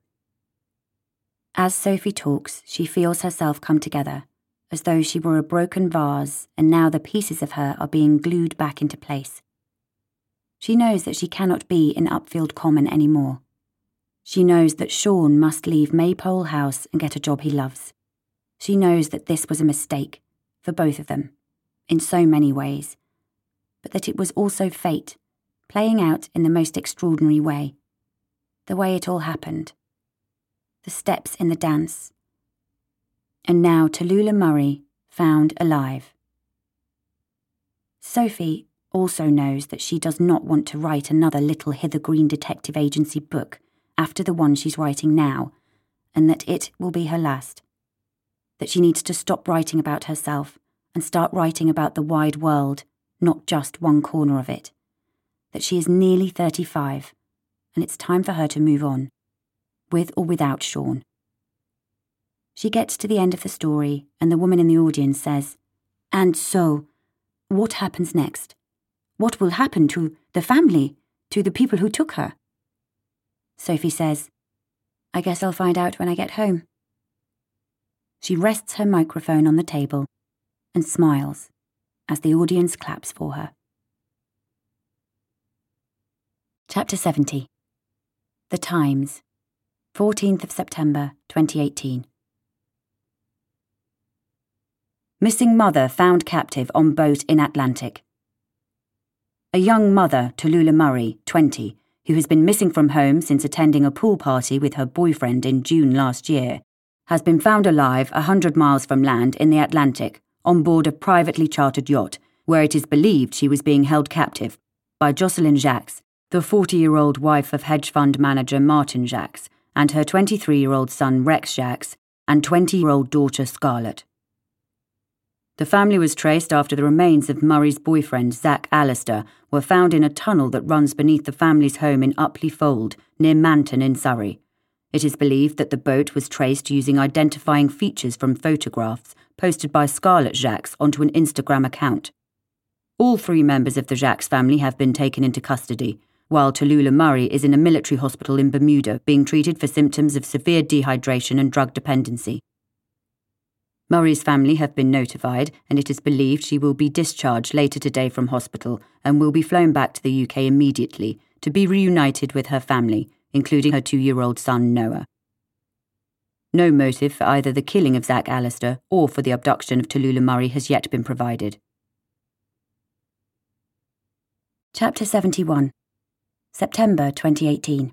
As Sophie talks, she feels herself come together, as though she were a broken vase, and now the pieces of her are being glued back into place. She knows that she cannot be in Upfield Common anymore. She knows that Sean must leave Maypole House and get a job he loves. She knows that this was a mistake, for both of them, in so many ways, but that it was also fate, playing out in the most extraordinary way. The way it all happened. The steps in the dance. And now Tallulah Murray, found alive. Sophie also knows that she does not want to write another Little Hither Green Detective Agency book after the one she's writing now, and that it will be her last. That she needs to stop writing about herself and start writing about the wide world, not just one corner of it. That she is nearly thirty-five, and it's time for her to move on, with or without Sean. She gets to the end of the story, and the woman in the audience says, "And so, what happens next? What will happen to the family, to the people who took her?" Sophie says, "I guess I'll find out when I get home." She rests her microphone on the table and smiles as the audience claps for her. Chapter seventy. The Times, fourteenth of September, twenty eighteen. Missing mother found captive on boat in Atlantic. A young mother, Tallulah Murray, twenty, who has been missing from home since attending a pool party with her boyfriend in June last year, has been found alive a hundred miles from land in the Atlantic, on board a privately chartered yacht, where it is believed she was being held captive by Jocelyn Jacques, the forty-year-old wife of hedge fund manager Martin Jacques, and her twenty-three-year-old son Rex Jacques, and twenty-year-old daughter Scarlett. The family was traced after the remains of Murray's boyfriend, Zach Allister, were found in a tunnel that runs beneath the family's home in Upley Fold, near Manton in Surrey. It is believed that the boat was traced using identifying features from photographs posted by Scarlett Jacques onto an Instagram account. All three members of the Jacques family have been taken into custody, while Tallulah Murray is in a military hospital in Bermuda being treated for symptoms of severe dehydration and drug dependency. Murray's family have been notified, and it is believed she will be discharged later today from hospital and will be flown back to the U K immediately to be reunited with her family, including her two-year-old son Noah. No motive for either the killing of Zach Allister or for the abduction of Tallulah Murray has yet been provided. Chapter seventy-one. September twenty eighteen.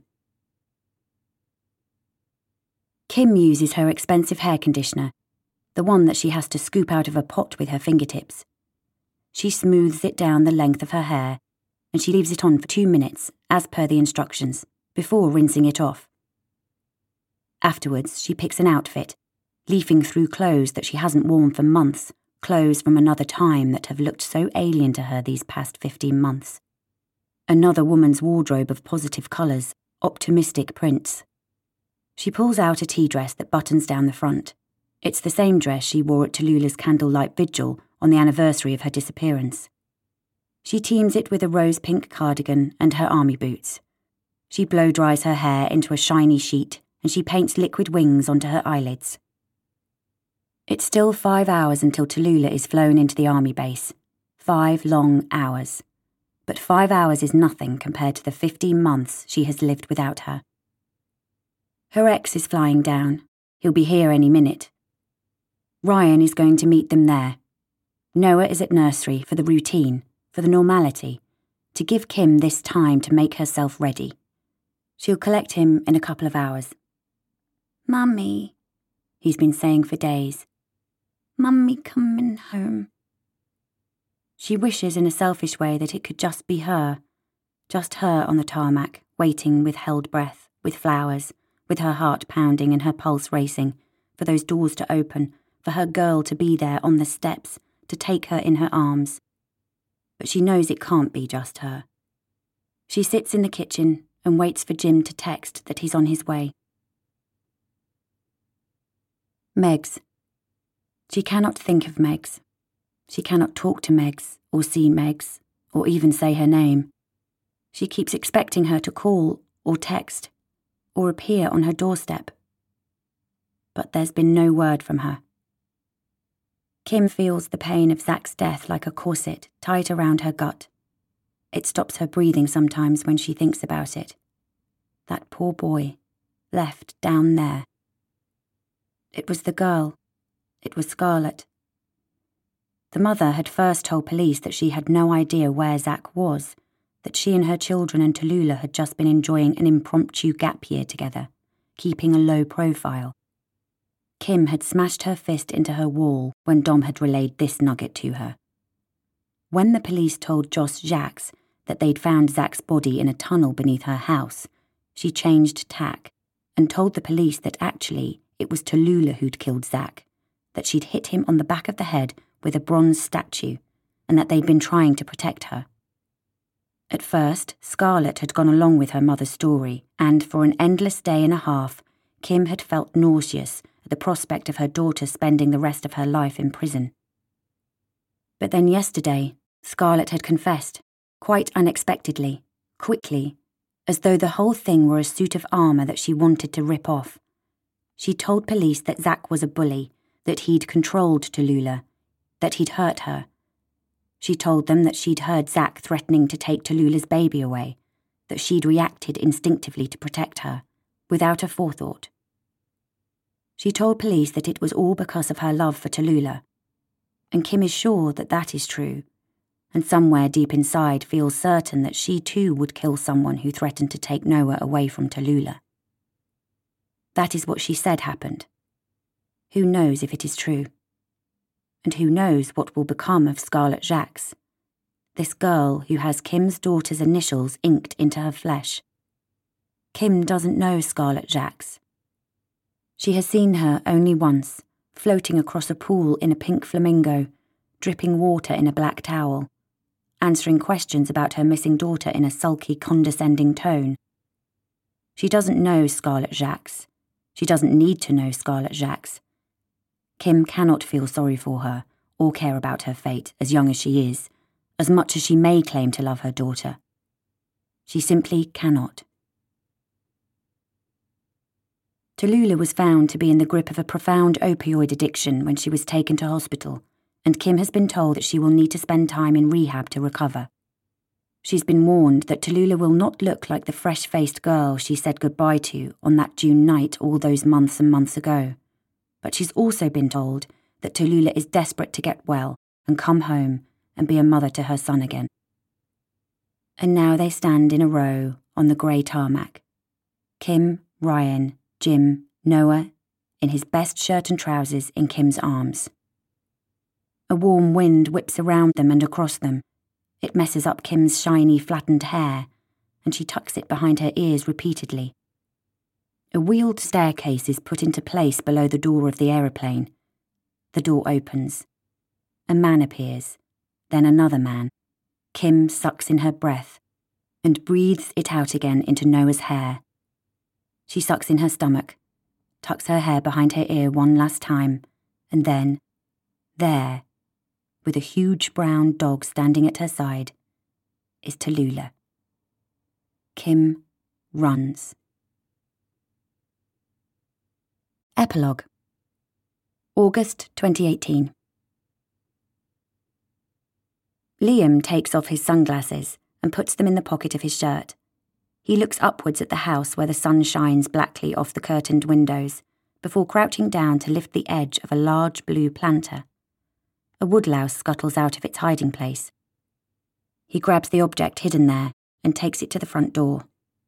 Kim uses her expensive hair conditioner, the one that she has to scoop out of a pot with her fingertips. She smooths it down the length of her hair, and she leaves it on for two minutes, as per the instructions, before rinsing it off. Afterwards, she picks an outfit, leafing through clothes that she hasn't worn for months, clothes from another time that have looked so alien to her these past fifteen months. Another woman's wardrobe of positive colours, optimistic prints. She pulls out a tea dress that buttons down the front. It's the same dress she wore at Tallulah's candlelight vigil on the anniversary of her disappearance. She teams it with a rose-pink cardigan and her army boots. She blow-dries her hair into a shiny sheet and she paints liquid wings onto her eyelids. It's still five hours until Tallulah is flown into the army base. Five long hours. But five hours is nothing compared to the fifteen months she has lived without her. Her ex is flying down. He'll be here any minute. Ryan is going to meet them there. Noah is at nursery for the routine, for the normality, to give Kim this time to make herself ready. She'll collect him in a couple of hours. "Mummy," he's been saying for days. "Mummy coming home." She wishes in a selfish way that it could just be her, just her on the tarmac, waiting with held breath, with flowers, with her heart pounding and her pulse racing, for those doors to open, for her girl to be there on the steps, to take her in her arms. But she knows it can't be just her. She sits in the kitchen and waits for Jim to text that he's on his way. Megs. She cannot think of Megs. She cannot talk to Megs, or see Megs, or even say her name. She keeps expecting her to call, or text, or appear on her doorstep. But there's been no word from her. Kim feels the pain of Zach's death like a corset tight around her gut. It stops her breathing sometimes when she thinks about it. That poor boy, left down there. It was the girl. It was Scarlett. The mother had first told police that she had no idea where Zach was, that she and her children and Tallulah had just been enjoying an impromptu gap year together, keeping a low profile. Kim had smashed her fist into her wall when Dom had relayed this nugget to her. When the police told Joss Jacques that they'd found Zach's body in a tunnel beneath her house, she changed tack and told the police that actually it was Tallulah who'd killed Zach, that she'd hit him on the back of the head with a bronze statue, and that they'd been trying to protect her. At first, Scarlett had gone along with her mother's story, and for an endless day and a half, Kim had felt nauseous at the prospect of her daughter spending the rest of her life in prison. But then yesterday, Scarlett had confessed, quite unexpectedly, quickly, as though the whole thing were a suit of armour that she wanted to rip off. She told police that Zach was a bully, that he'd controlled Tallulah, that he'd hurt her. She told them that she'd heard Zach threatening to take Tallulah's baby away, that she'd reacted instinctively to protect her, without a forethought. She told police that it was all because of her love for Tallulah, and Kim is sure that that is true, and somewhere deep inside feels certain that she too would kill someone who threatened to take Noah away from Tallulah. That is what she said happened. Who knows if it is true? And who knows what will become of Scarlett Jacques, this girl who has Kim's daughter's initials inked into her flesh. Kim doesn't know Scarlett Jacques. She has seen her only once, floating across a pool in a pink flamingo, dripping water in a black towel, answering questions about her missing daughter in a sulky, condescending tone. She doesn't know Scarlett Jacques. She doesn't need to know Scarlett Jacques. Kim cannot feel sorry for her or care about her fate, as young as she is, as much as she may claim to love her daughter. She simply cannot. Tallulah was found to be in the grip of a profound opioid addiction when she was taken to hospital, and Kim has been told that she will need to spend time in rehab to recover. She's been warned that Tallulah will not look like the fresh-faced girl she said goodbye to on that June night all those months and months ago. But she's also been told that Tallulah is desperate to get well and come home and be a mother to her son again. And now they stand in a row on the grey tarmac. Kim, Ryan, Jim, Noah, in his best shirt and trousers in Kim's arms. A warm wind whips around them and across them. It messes up Kim's shiny, flattened hair, and she tucks it behind her ears repeatedly. A wheeled staircase is put into place below the door of the aeroplane. The door opens. A man appears, then another man. Kim sucks in her breath and breathes it out again into Noah's hair. She sucks in her stomach, tucks her hair behind her ear one last time, and then, there, with a huge brown dog standing at her side, is Tallulah. Kim runs. Epilogue. August twenty eighteen. Liam takes off his sunglasses and puts them in the pocket of his shirt. He looks upwards at the house where the sun shines blackly off the curtained windows, before crouching down to lift the edge of a large blue planter. A woodlouse scuttles out of its hiding place. He grabs the object hidden there and takes it to the front door.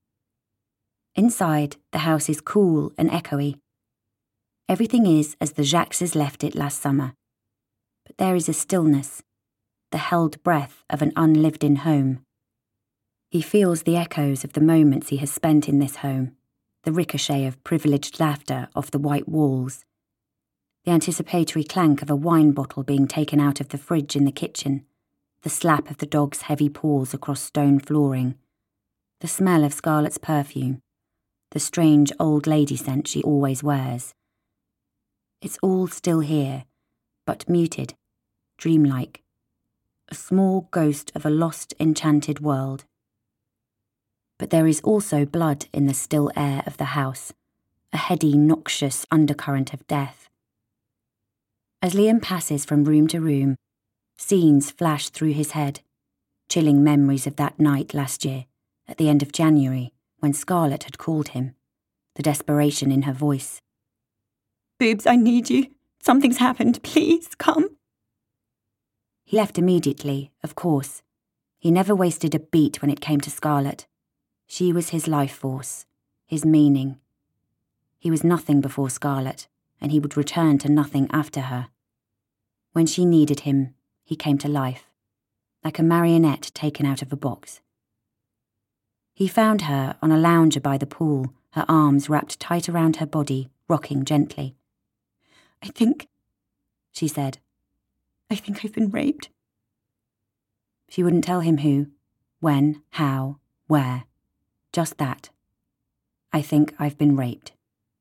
Inside, the house is cool and echoey. Everything is as the Jacques' left it last summer. But there is a stillness, the held breath of an unlived-in home. He feels the echoes of the moments he has spent in this home, the ricochet of privileged laughter off the white walls, the anticipatory clank of a wine bottle being taken out of the fridge in the kitchen, the slap of the dog's heavy paws across stone flooring, the smell of Scarlett's perfume, the strange old lady scent she always wears. It's all still here, but muted, dreamlike, a small ghost of a lost, enchanted world. But there is also blood in the still air of the house, a heady, noxious undercurrent of death. As Liam passes from room to room, scenes flash through his head, chilling memories of that night last year, at the end of January, when Scarlett had called him, the desperation in her voice. "Boobs, I need you. Something's happened. Please, come." He left immediately, of course. He never wasted a beat when it came to Scarlett. She was his life force, his meaning. He was nothing before Scarlett, and he would return to nothing after her. When she needed him, he came to life, like a marionette taken out of a box. He found her on a lounger by the pool, her arms wrapped tight around her body, rocking gently. "I think," she said. "I think I've been raped." She wouldn't tell him who, when, how, where. Just that. I think I've been raped.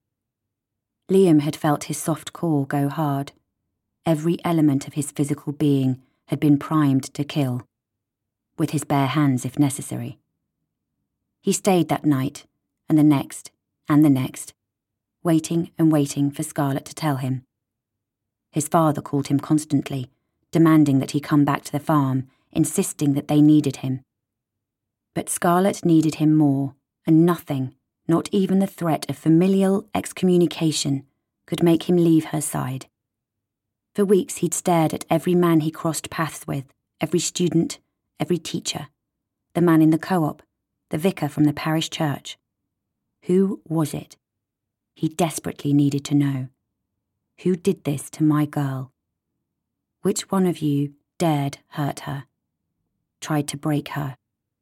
Liam had felt his soft core go hard. Every element of his physical being had been primed to kill, with his bare hands if necessary. He stayed that night, and the next, and the next, waiting and waiting for Scarlett to tell him. His father called him constantly, demanding that he come back to the farm, insisting that they needed him. But Scarlett needed him more, and nothing, not even the threat of familial excommunication, could make him leave her side. For weeks he'd stared at every man he crossed paths with, every student, every teacher, the man in the co-op, the vicar from the parish church. Who was it? He desperately needed to know. Who did this to my girl? Which one of you dared hurt her? Tried to break her?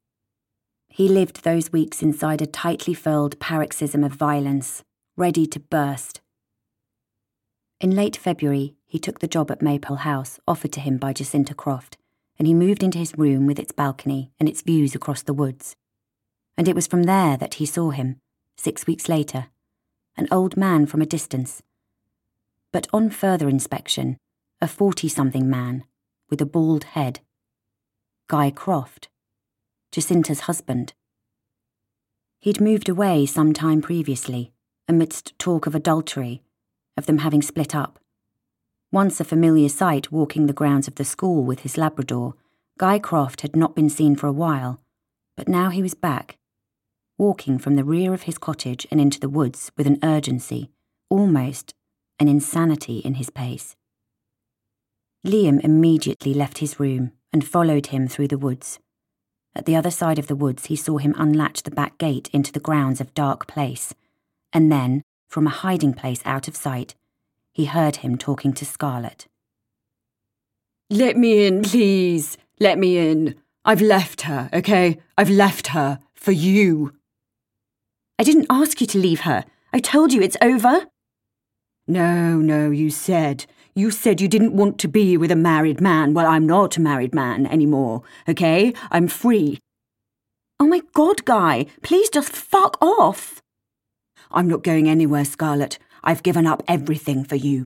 He lived those weeks inside a tightly furled paroxysm of violence, ready to burst. In late February, He took the job at Maypole House, offered to him by Jacinta Croft, and he moved into his room with its balcony and its views across the woods. And it was from there that he saw him, six weeks later, an old man from a distance. But on further inspection, a forty-something man with a bald head. Guy Croft, Jacinta's husband. He'd moved away some time previously, amidst talk of adultery, of them having split up. Once a familiar sight walking the grounds of the school with his Labrador, Guy Croft had not been seen for a while, but now he was back, walking from the rear of his cottage and into the woods with an urgency, almost an insanity in his pace. Liam immediately left his room and followed him through the woods. At the other side of the woods he saw him unlatch the back gate into the grounds of Dark Place, and then, from a hiding place out of sight, he heard him talking to Scarlett. "Let me in, please. Let me in. I've left her, okay? I've left her for you." "I didn't ask you to leave her. I told you it's over." No, no, you said. You said you didn't want to be with a married man. Well, I'm not a married man anymore, okay? I'm free. Oh my God, Guy, please just fuck off. I'm not going anywhere, Scarlett. I've given up everything for you.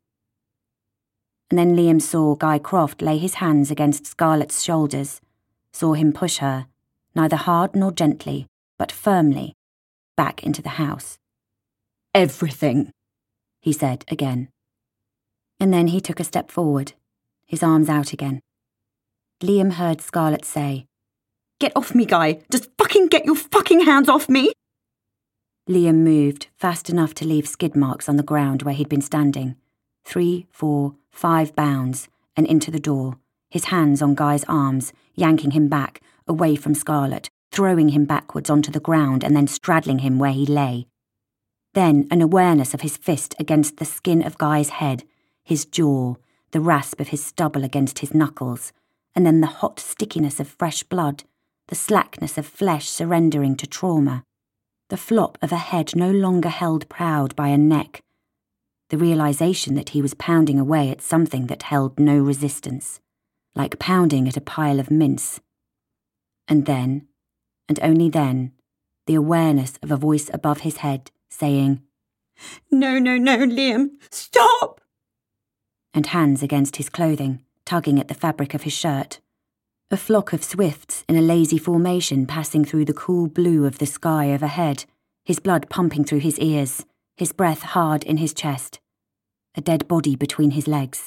And then Liam saw Guy Croft lay his hands against Scarlett's shoulders, saw him push her, neither hard nor gently, but firmly, back into the house. Everything, he said again. And then he took a step forward, his arms out again. Liam heard Scarlett say, "Get off me, Guy! Just fucking get your fucking hands off me!" Liam moved fast enough to leave skid marks on the ground where he'd been standing. Three, four, five bounds, and into the door, his hands on Guy's arms, yanking him back, away from Scarlett, throwing him backwards onto the ground and then straddling him where he lay. Then an awareness of his fist against the skin of Guy's head, his jaw, the rasp of his stubble against his knuckles, and then the hot stickiness of fresh blood, the slackness of flesh surrendering to trauma, the flop of a head no longer held proud by a neck, the realization that he was pounding away at something that held no resistance, like pounding at a pile of mince. And then, and only then, the awareness of a voice above his head saying, "No, no, no, Liam, stop!" And hands against his clothing, tugging at the fabric of his shirt. A flock of swifts in a lazy formation passing through the cool blue of the sky overhead, his blood pumping through his ears, his breath hard in his chest, a dead body between his legs.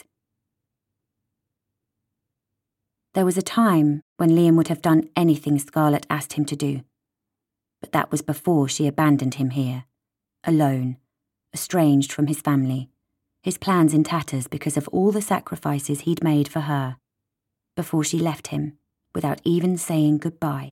There was a time when Liam would have done anything Scarlett asked him to do, but that was before she abandoned him here, alone, estranged from his family, his plans in tatters because of all the sacrifices he'd made for her, before she left him without even saying goodbye.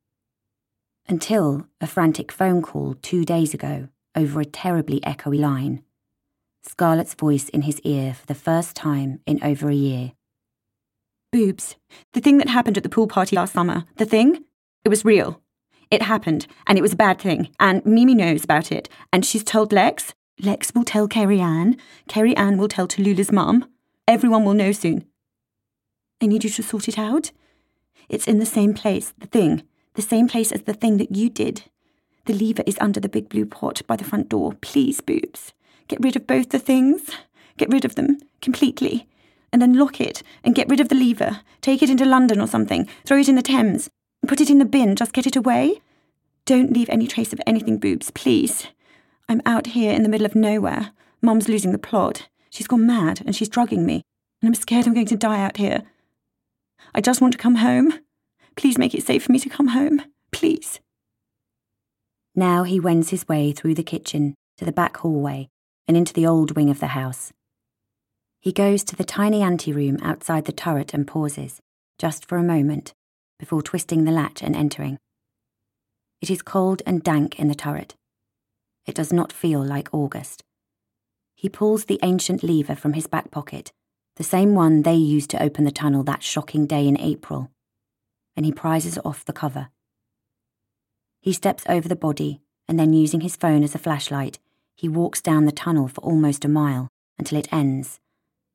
Until a frantic phone call two days ago over a terribly echoey line, Scarlett's voice in his ear for the first time in over a year. "Boobs, the thing that happened at the pool party last summer, the thing, it was real. It happened, and it was a bad thing, and Mimi knows about it, and she's told Lex. Lex will tell Kerry Ann. Kerry Ann will tell Tallulah's mum. Everyone will know soon. I need you to sort it out. It's in the same place, the thing, the same place as the thing that you did. The lever is under the big blue pot by the front door. Please, Boobs, get rid of both the things. Get rid of them, completely. And then lock it, and get rid of the lever. Take it into London or something. Throw it in the Thames. Put it in the bin, just get it away. Don't leave any trace of anything, Boobs, please. I'm out here in the middle of nowhere. Mum's losing the plot. She's gone mad, and she's drugging me. And I'm scared I'm going to die out here. I just want to come home. Please make it safe for me to come home. Please." Now he wends his way through the kitchen to the back hallway and into the old wing of the house. He goes to the tiny anteroom outside the turret and pauses, just for a moment, before twisting the latch and entering. It is cold and dank in the turret. It does not feel like August. He pulls the ancient lever from his back pocket, the same one they used to open the tunnel that shocking day in April, and he prizes off the cover. He steps over the body, and then using his phone as a flashlight, he walks down the tunnel for almost a mile, until it ends,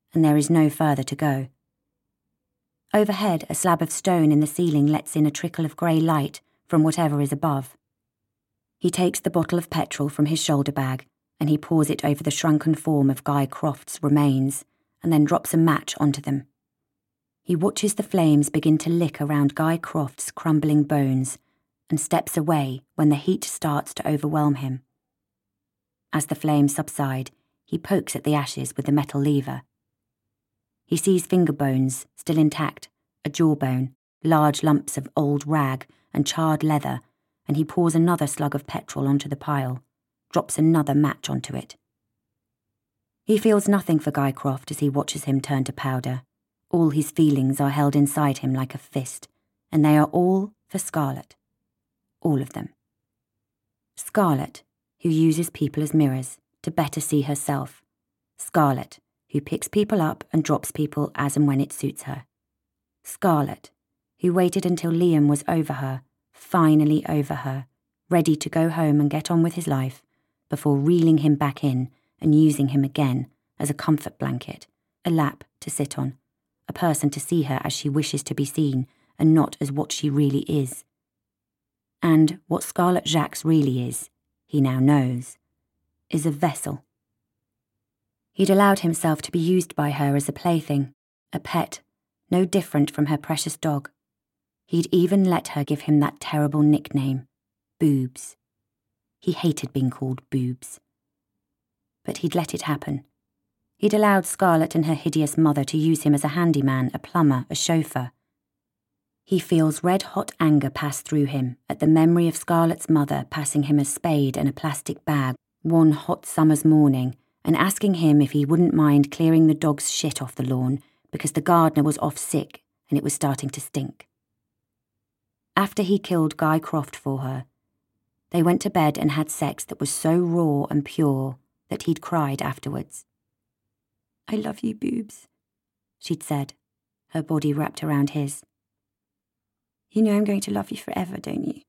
and there is no further to go. Overhead, a slab of stone in the ceiling lets in a trickle of grey light from whatever is above. He takes the bottle of petrol from his shoulder bag and he pours it over the shrunken form of Guy Croft's remains and then drops a match onto them. He watches the flames begin to lick around Guy Croft's crumbling bones and steps away when the heat starts to overwhelm him. As the flames subside, he pokes at the ashes with the metal lever. He sees finger bones still intact, a jawbone, large lumps of old rag and charred leather, and he pours another slug of petrol onto the pile, drops another match onto it. He feels nothing for Guy Croft as he watches him turn to powder. All his feelings are held inside him like a fist, and they are all for Scarlett. All of them. Scarlett, who uses people as mirrors to better see herself. Scarlett, who picks people up and drops people as and when it suits her. Scarlett, who waited until Liam was over her, finally over her, ready to go home and get on with his life, before reeling him back in and using him again as a comfort blanket, a lap to sit on, a person to see her as she wishes to be seen and not as what she really is. And what Scarlett Jacques really is, he now knows, is a vessel. He'd allowed himself to be used by her as a plaything, a pet, no different from her precious dog. He'd even let her give him that terrible nickname, Boobs. He hated being called Boobs. But he'd let it happen. He'd allowed Scarlett and her hideous mother to use him as a handyman, a plumber, a chauffeur. He feels red-hot anger pass through him at the memory of Scarlett's mother passing him a spade and a plastic bag one hot summer's morning and asking him if he wouldn't mind clearing the dog's shit off the lawn because the gardener was off sick and it was starting to stink. After he killed Guy Croft for her, they went to bed and had sex that was so raw and pure that he'd cried afterwards. "I love you, Boobs," she'd said, her body wrapped around his. "You know I'm going to love you forever, don't you?"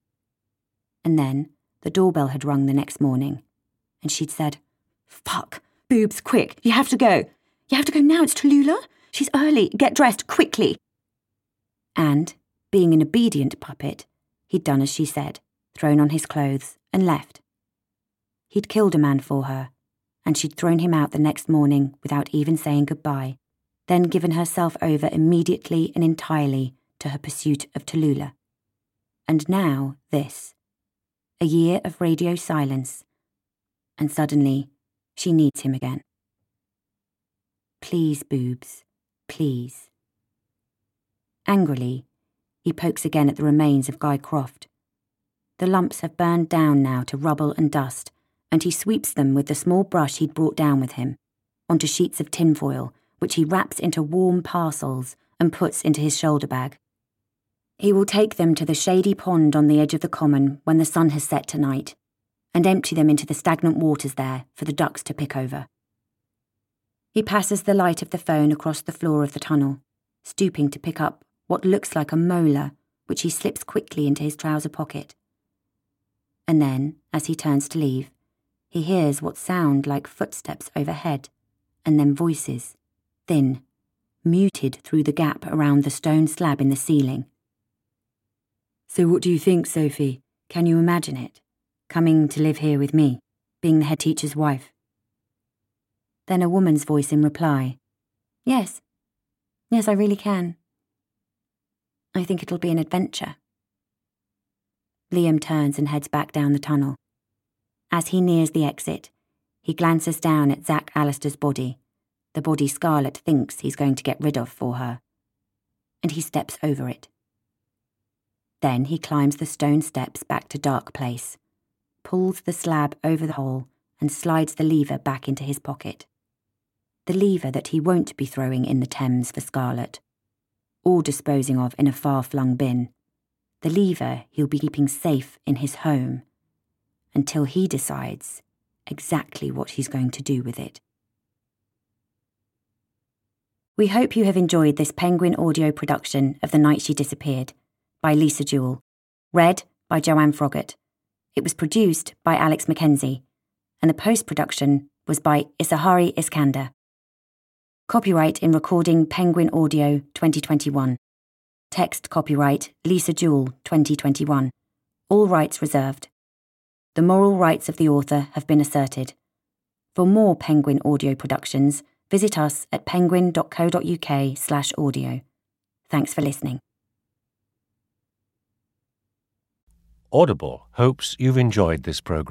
And then the doorbell had rung the next morning, and she'd said, "Fuck, Boobs, quick, you have to go. You have to go now, it's Tallulah. She's early, get dressed, quickly." And, being an obedient puppet, he'd done as she said, thrown on his clothes, and left. He'd killed a man for her, and she'd thrown him out the next morning without even saying goodbye, then given herself over immediately and entirely to her pursuit of Tallulah. And now this. A year of radio silence, and suddenly she needs him again. "Please, Boobs, please." Angrily, he pokes again at the remains of Guy Croft. The lumps have burned down now to rubble and dust, and he sweeps them with the small brush he'd brought down with him, onto sheets of tinfoil, which he wraps into warm parcels and puts into his shoulder bag. He will take them to the shady pond on the edge of the common when the sun has set tonight, and empty them into the stagnant waters there for the ducks to pick over. He passes the light of the phone across the floor of the tunnel, stooping to pick up what looks like a molar, which he slips quickly into his trouser pocket. And then, as he turns to leave, he hears what sound like footsteps overhead, and then voices, thin, muted through the gap around the stone slab in the ceiling. "So what do you think, Sophie? Can you imagine it? Coming to live here with me, being the head teacher's wife?" Then a woman's voice in reply. "Yes. Yes, I really can. I think it'll be an adventure." Liam turns and heads back down the tunnel. As he nears the exit, he glances down at Zach Allister's body, the body Scarlett thinks he's going to get rid of for her, and he steps over it. Then he climbs the stone steps back to Dark Place, pulls the slab over the hole and slides the lever back into his pocket. The lever that he won't be throwing in the Thames for Scarlett, or disposing of in a far-flung bin. The lever he'll be keeping safe in his home, until he decides exactly what he's going to do with it. We hope you have enjoyed this Penguin audio production of The Night She Disappeared, by Lisa Jewell, read by Joanne Froggatt. It was produced by Alex Mackenzie, and the post-production was by Isahari Iskander. Copyright in recording Penguin Audio twenty twenty-one. Text copyright Lisa Jewell twenty twenty-one. All rights reserved. The moral rights of the author have been asserted. For more Penguin Audio productions, visit us at penguin.co.uk slash audio. Thanks for listening. Audible hopes you've enjoyed this program.